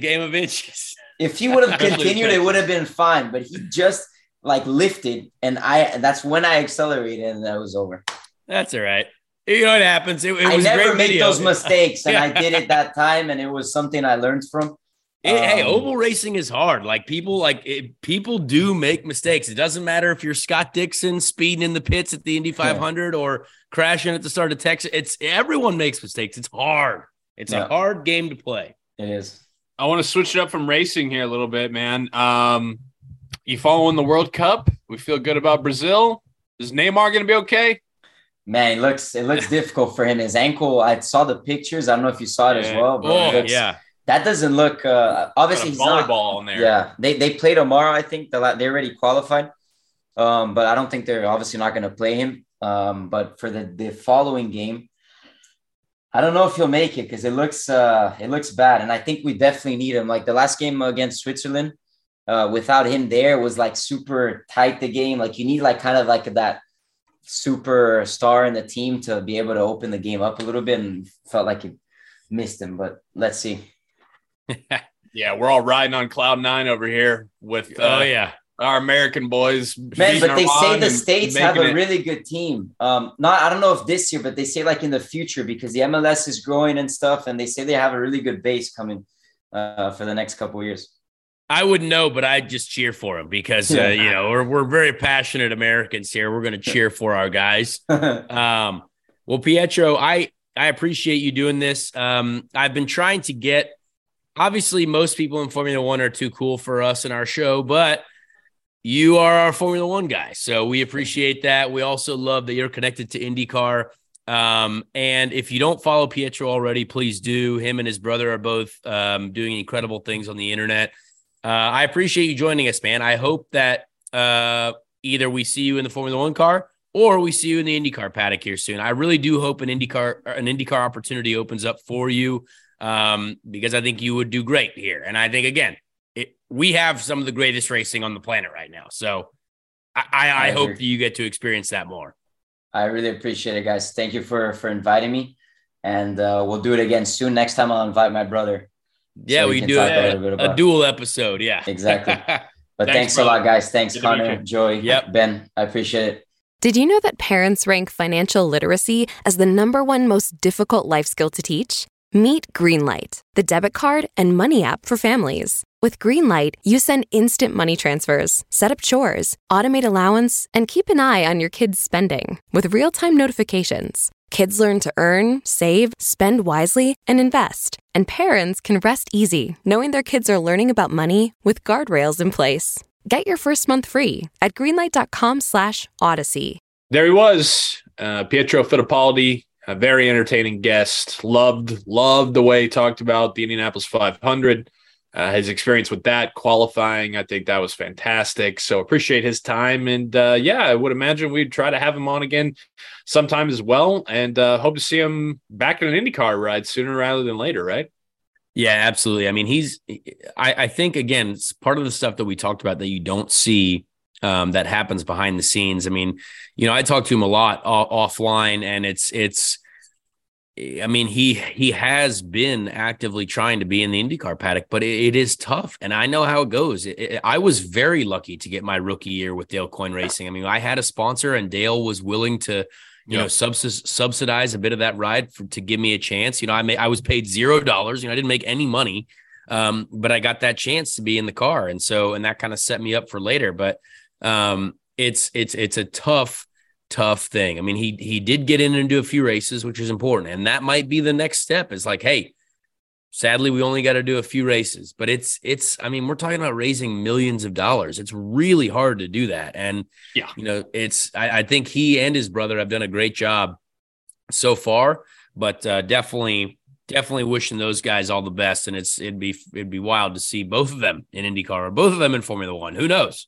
If he would have continued, it would have been fine. But he just lifted, and that's when I accelerated, and that was over. That's all right. You know what happens. It was I never great make video. Those mistakes, and I did it that time, and it was something I learned from. Hey, oval racing is hard. People do make mistakes. It doesn't matter if you're Scott Dixon speeding in the pits at the Indy 500 or crashing at the start of Texas. Everyone makes mistakes. It's hard. It's a hard game to play. It is. I want to switch it up from racing here a little bit, man. You following the World Cup? We feel good about Brazil. Is Neymar going to be okay? Man, it looks difficult for him. His ankle, I saw the pictures. I don't know if you saw it as well. But that doesn't look obviously he's volleyball in there. Yeah, they play tomorrow. I think they already qualified, but I don't think they're obviously not going to play him. But for the following game, I don't know if he'll make it because it looks bad, and I think we definitely need him. Like the last game against Switzerland. Without him there was super tight the game. You need that superstar in the team to be able to open the game up a little bit, and felt like it missed him, but let's see. Yeah, we're all riding on cloud 9 over here with our American boys. Man, but they say the States have a really good team. I don't know if this year, but they say in the future, because the MLS is growing and stuff, and they say they have a really good base coming for the next couple of years. I wouldn't know, but I'd just cheer for him because, we're very passionate Americans here. We're going to cheer for our guys. Well, Pietro, I appreciate you doing this. I've been trying to get, obviously most people in Formula One are too cool for us in our show, but you are our Formula One guy. So we appreciate that. We also love that you're connected to IndyCar. And if you don't follow Pietro already, please do. Him and his brother are both doing incredible things on the internet. I appreciate you joining us, man. I hope that either we see you in the Formula One car or we see you in the IndyCar paddock here soon. I really do hope an IndyCar opportunity opens up for you because I think you would do great here. And I think, again, we have some of the greatest racing on the planet right now. So I hope that you get to experience that more. I really appreciate it, guys. Thank you for inviting me. And we'll do it again soon. Next time I'll invite my brother. Yeah, so we can do a dual episode. Yeah, exactly. But thanks a lot, guys. Thanks, Connor, Joey, Ben. I appreciate it. Did you know that parents rank financial literacy as the #1 most difficult life skill to teach? Meet Greenlight, the debit card and money app for families. With Greenlight, you send instant money transfers, set up chores, automate allowance, and keep an eye on your kids' spending with real-time notifications. Kids learn to earn, save, spend wisely, and invest. And parents can rest easy knowing their kids are learning about money with guardrails in place. Get your first month free at greenlight.com/Odyssey. There he was, Pietro Fittipaldi, a very entertaining guest. Loved the way he talked about the Indianapolis 500. his experience with that qualifying, I think that was fantastic. So appreciate his time. And I would imagine we'd try to have him on again sometime as well. And hope to see him back in an IndyCar ride sooner rather than later, right? Yeah, absolutely. I mean, I think, again, it's part of the stuff that we talked about that you don't see that happens behind the scenes. I mean, I talked to him a lot offline, and I mean, he has been actively trying to be in the IndyCar paddock, but it is tough. And I know how it goes. I was very lucky to get my rookie year with Dale Coyne Racing. I mean, I had a sponsor, and Dale was willing to, subsidize a bit of that ride to give me a chance. I was paid $0. I didn't make any money, but I got that chance to be in the car. And that kind of set me up for later. But it's a tough thing. I mean, he did get in and do a few races, which is important. And that might be the next step, is like, hey, sadly, we only got to do a few races, but I mean, we're talking about raising millions of dollars. It's really hard to do that. And, I think he and his brother have done a great job so far, but definitely wishing those guys all the best. And it'd be wild to see both of them in IndyCar or both of them in Formula One. Who knows?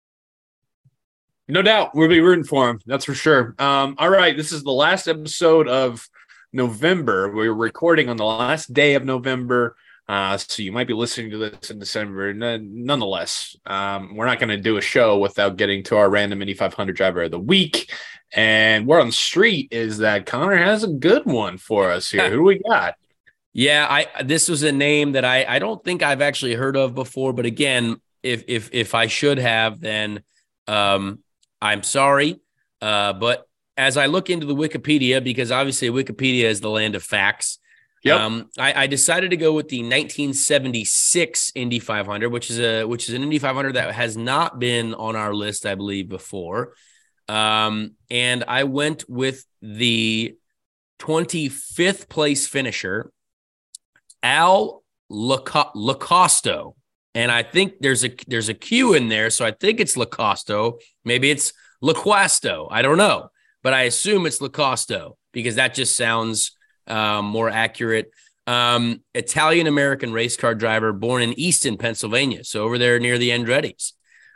No doubt. We'll be rooting for him. That's for sure. All right. This is the last episode of November. We're recording on the last day of November. So you might be listening to this in December. Nonetheless, we're not going to do a show without getting to our random Indy 500 driver of the week. And word on the street is that Connor has a good one for us here. Who do we got? Yeah, this was a name that I don't think I've actually heard of before. But again, if I should have, then I'm sorry, but as I look into the Wikipedia, because obviously Wikipedia is the land of facts, I decided to go with the 1976 Indy 500, which is an Indy 500 that has not been on our list, I believe, before. And I went with the 25th place finisher, Al Lacosto. And I think there's a Q in there, so I think it's Lacosto. Maybe it's Laquasto. I don't know, but I assume it's Lacosto because that just sounds more accurate. Italian-American race car driver, born in Easton, Pennsylvania, so over there near the Andretti's.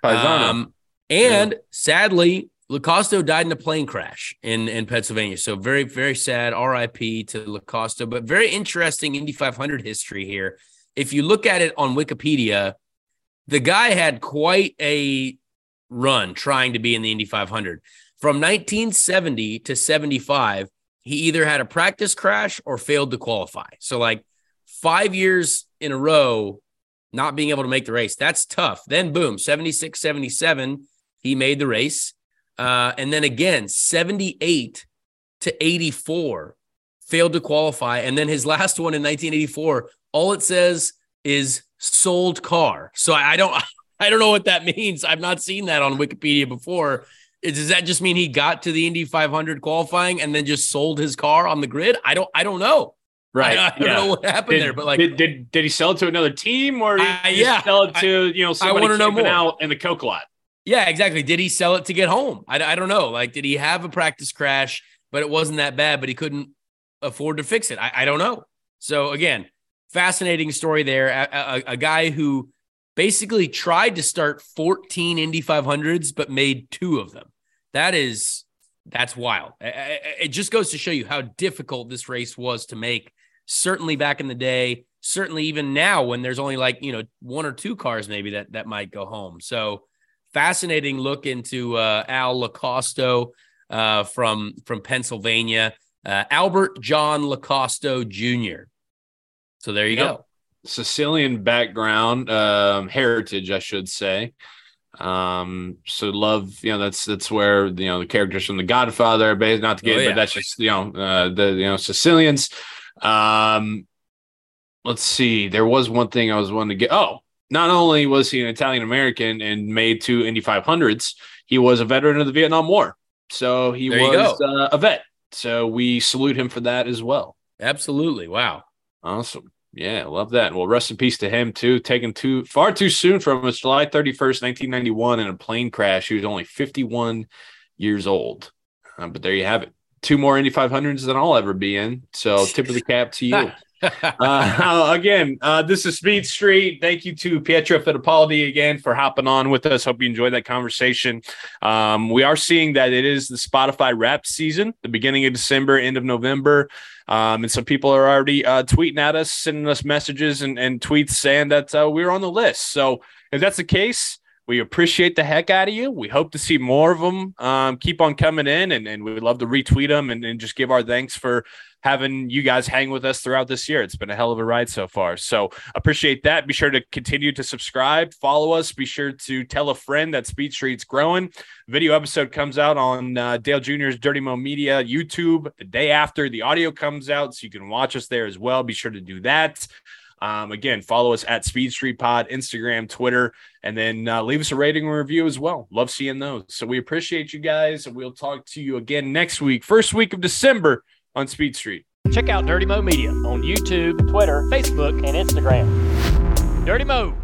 Sadly, Lacosto died in a plane crash in Pennsylvania. So very, very sad. RIP to Lacosto, but very interesting Indy 500 history here. If you look at it on Wikipedia, the guy had quite a run trying to be in the Indy 500. From 1970 to 75, he either had a practice crash or failed to qualify. So 5 years in a row, not being able to make the race. That's tough. Then boom, 76, 77, he made the race. And then again, 78 to 84, failed to qualify. And then his last one in 1984, all it says is sold car. So I don't know what that means. I've not seen that on Wikipedia before. Does that just mean he got to the Indy 500 qualifying and then just sold his car on the grid? I don't know. Right. I don't know what happened there, but did he sell it to another team or did he sell it to, somebody camping out in the Coke lot? Yeah, exactly. Did he sell it to get home? I don't know. Did he have a practice crash, but it wasn't that bad, but he couldn't afford to fix it? I don't know. So again, fascinating story there. A guy who basically tried to start 14 Indy 500s, but made 2 of them. That's wild. It just goes to show you how difficult this race was to make. Certainly back in the day, certainly even now when there's only 1 or 2 cars maybe that might go home. So fascinating look into Al Lacosto from Pennsylvania, Albert John Lacosto Jr. So there you go. Sicilian background, heritage, I should say. So love, that's where, the characters from The Godfather are based, not to get, but that's just, Sicilians. Let's see. There was one thing I was wanting to get. Not only was he an Italian-American and made 2 Indy 500s, he was a veteran of the Vietnam War. So he was a vet. So we salute him for that as well. Absolutely. Wow. Awesome. Yeah, love that. Well, rest in peace to him, too. Taken far too soon from us, July 31st, 1991, in a plane crash. He was only 51 years old. But there you have it. 2 more Indy 500s than I'll ever be in. So tip of the cap to you. Again, this is Speed Street. Thank you to Pietro Fittipaldi again for hopping on with us. Hope you enjoyed that conversation. We are seeing that it is the Spotify Wrapped season, the beginning of December, end of November. And some people are already tweeting at us, sending us messages and tweets saying that we're on the list. So if that's the case, we appreciate the heck out of you. We hope to see more of them keep on coming in, and we'd love to retweet them and just give our thanks for having you guys hang with us throughout this year. It's been a hell of a ride so far. So appreciate that. Be sure to continue to subscribe, follow us. Be sure to tell a friend that Speed Street's growing. Video episode comes out on Dale Jr.'s Dirty Mo Media YouTube the day after the audio comes out, so you can watch us there as well. Be sure to do that. Again, follow us at Speed Street Pod, Instagram, Twitter, and then leave us a rating and review as well. Love seeing those. So we appreciate you guys, and we'll talk to you again next week, first week of December on Speed Street. Check out Dirty Mo Media on YouTube, Twitter, Facebook, and Instagram. Dirty Mo.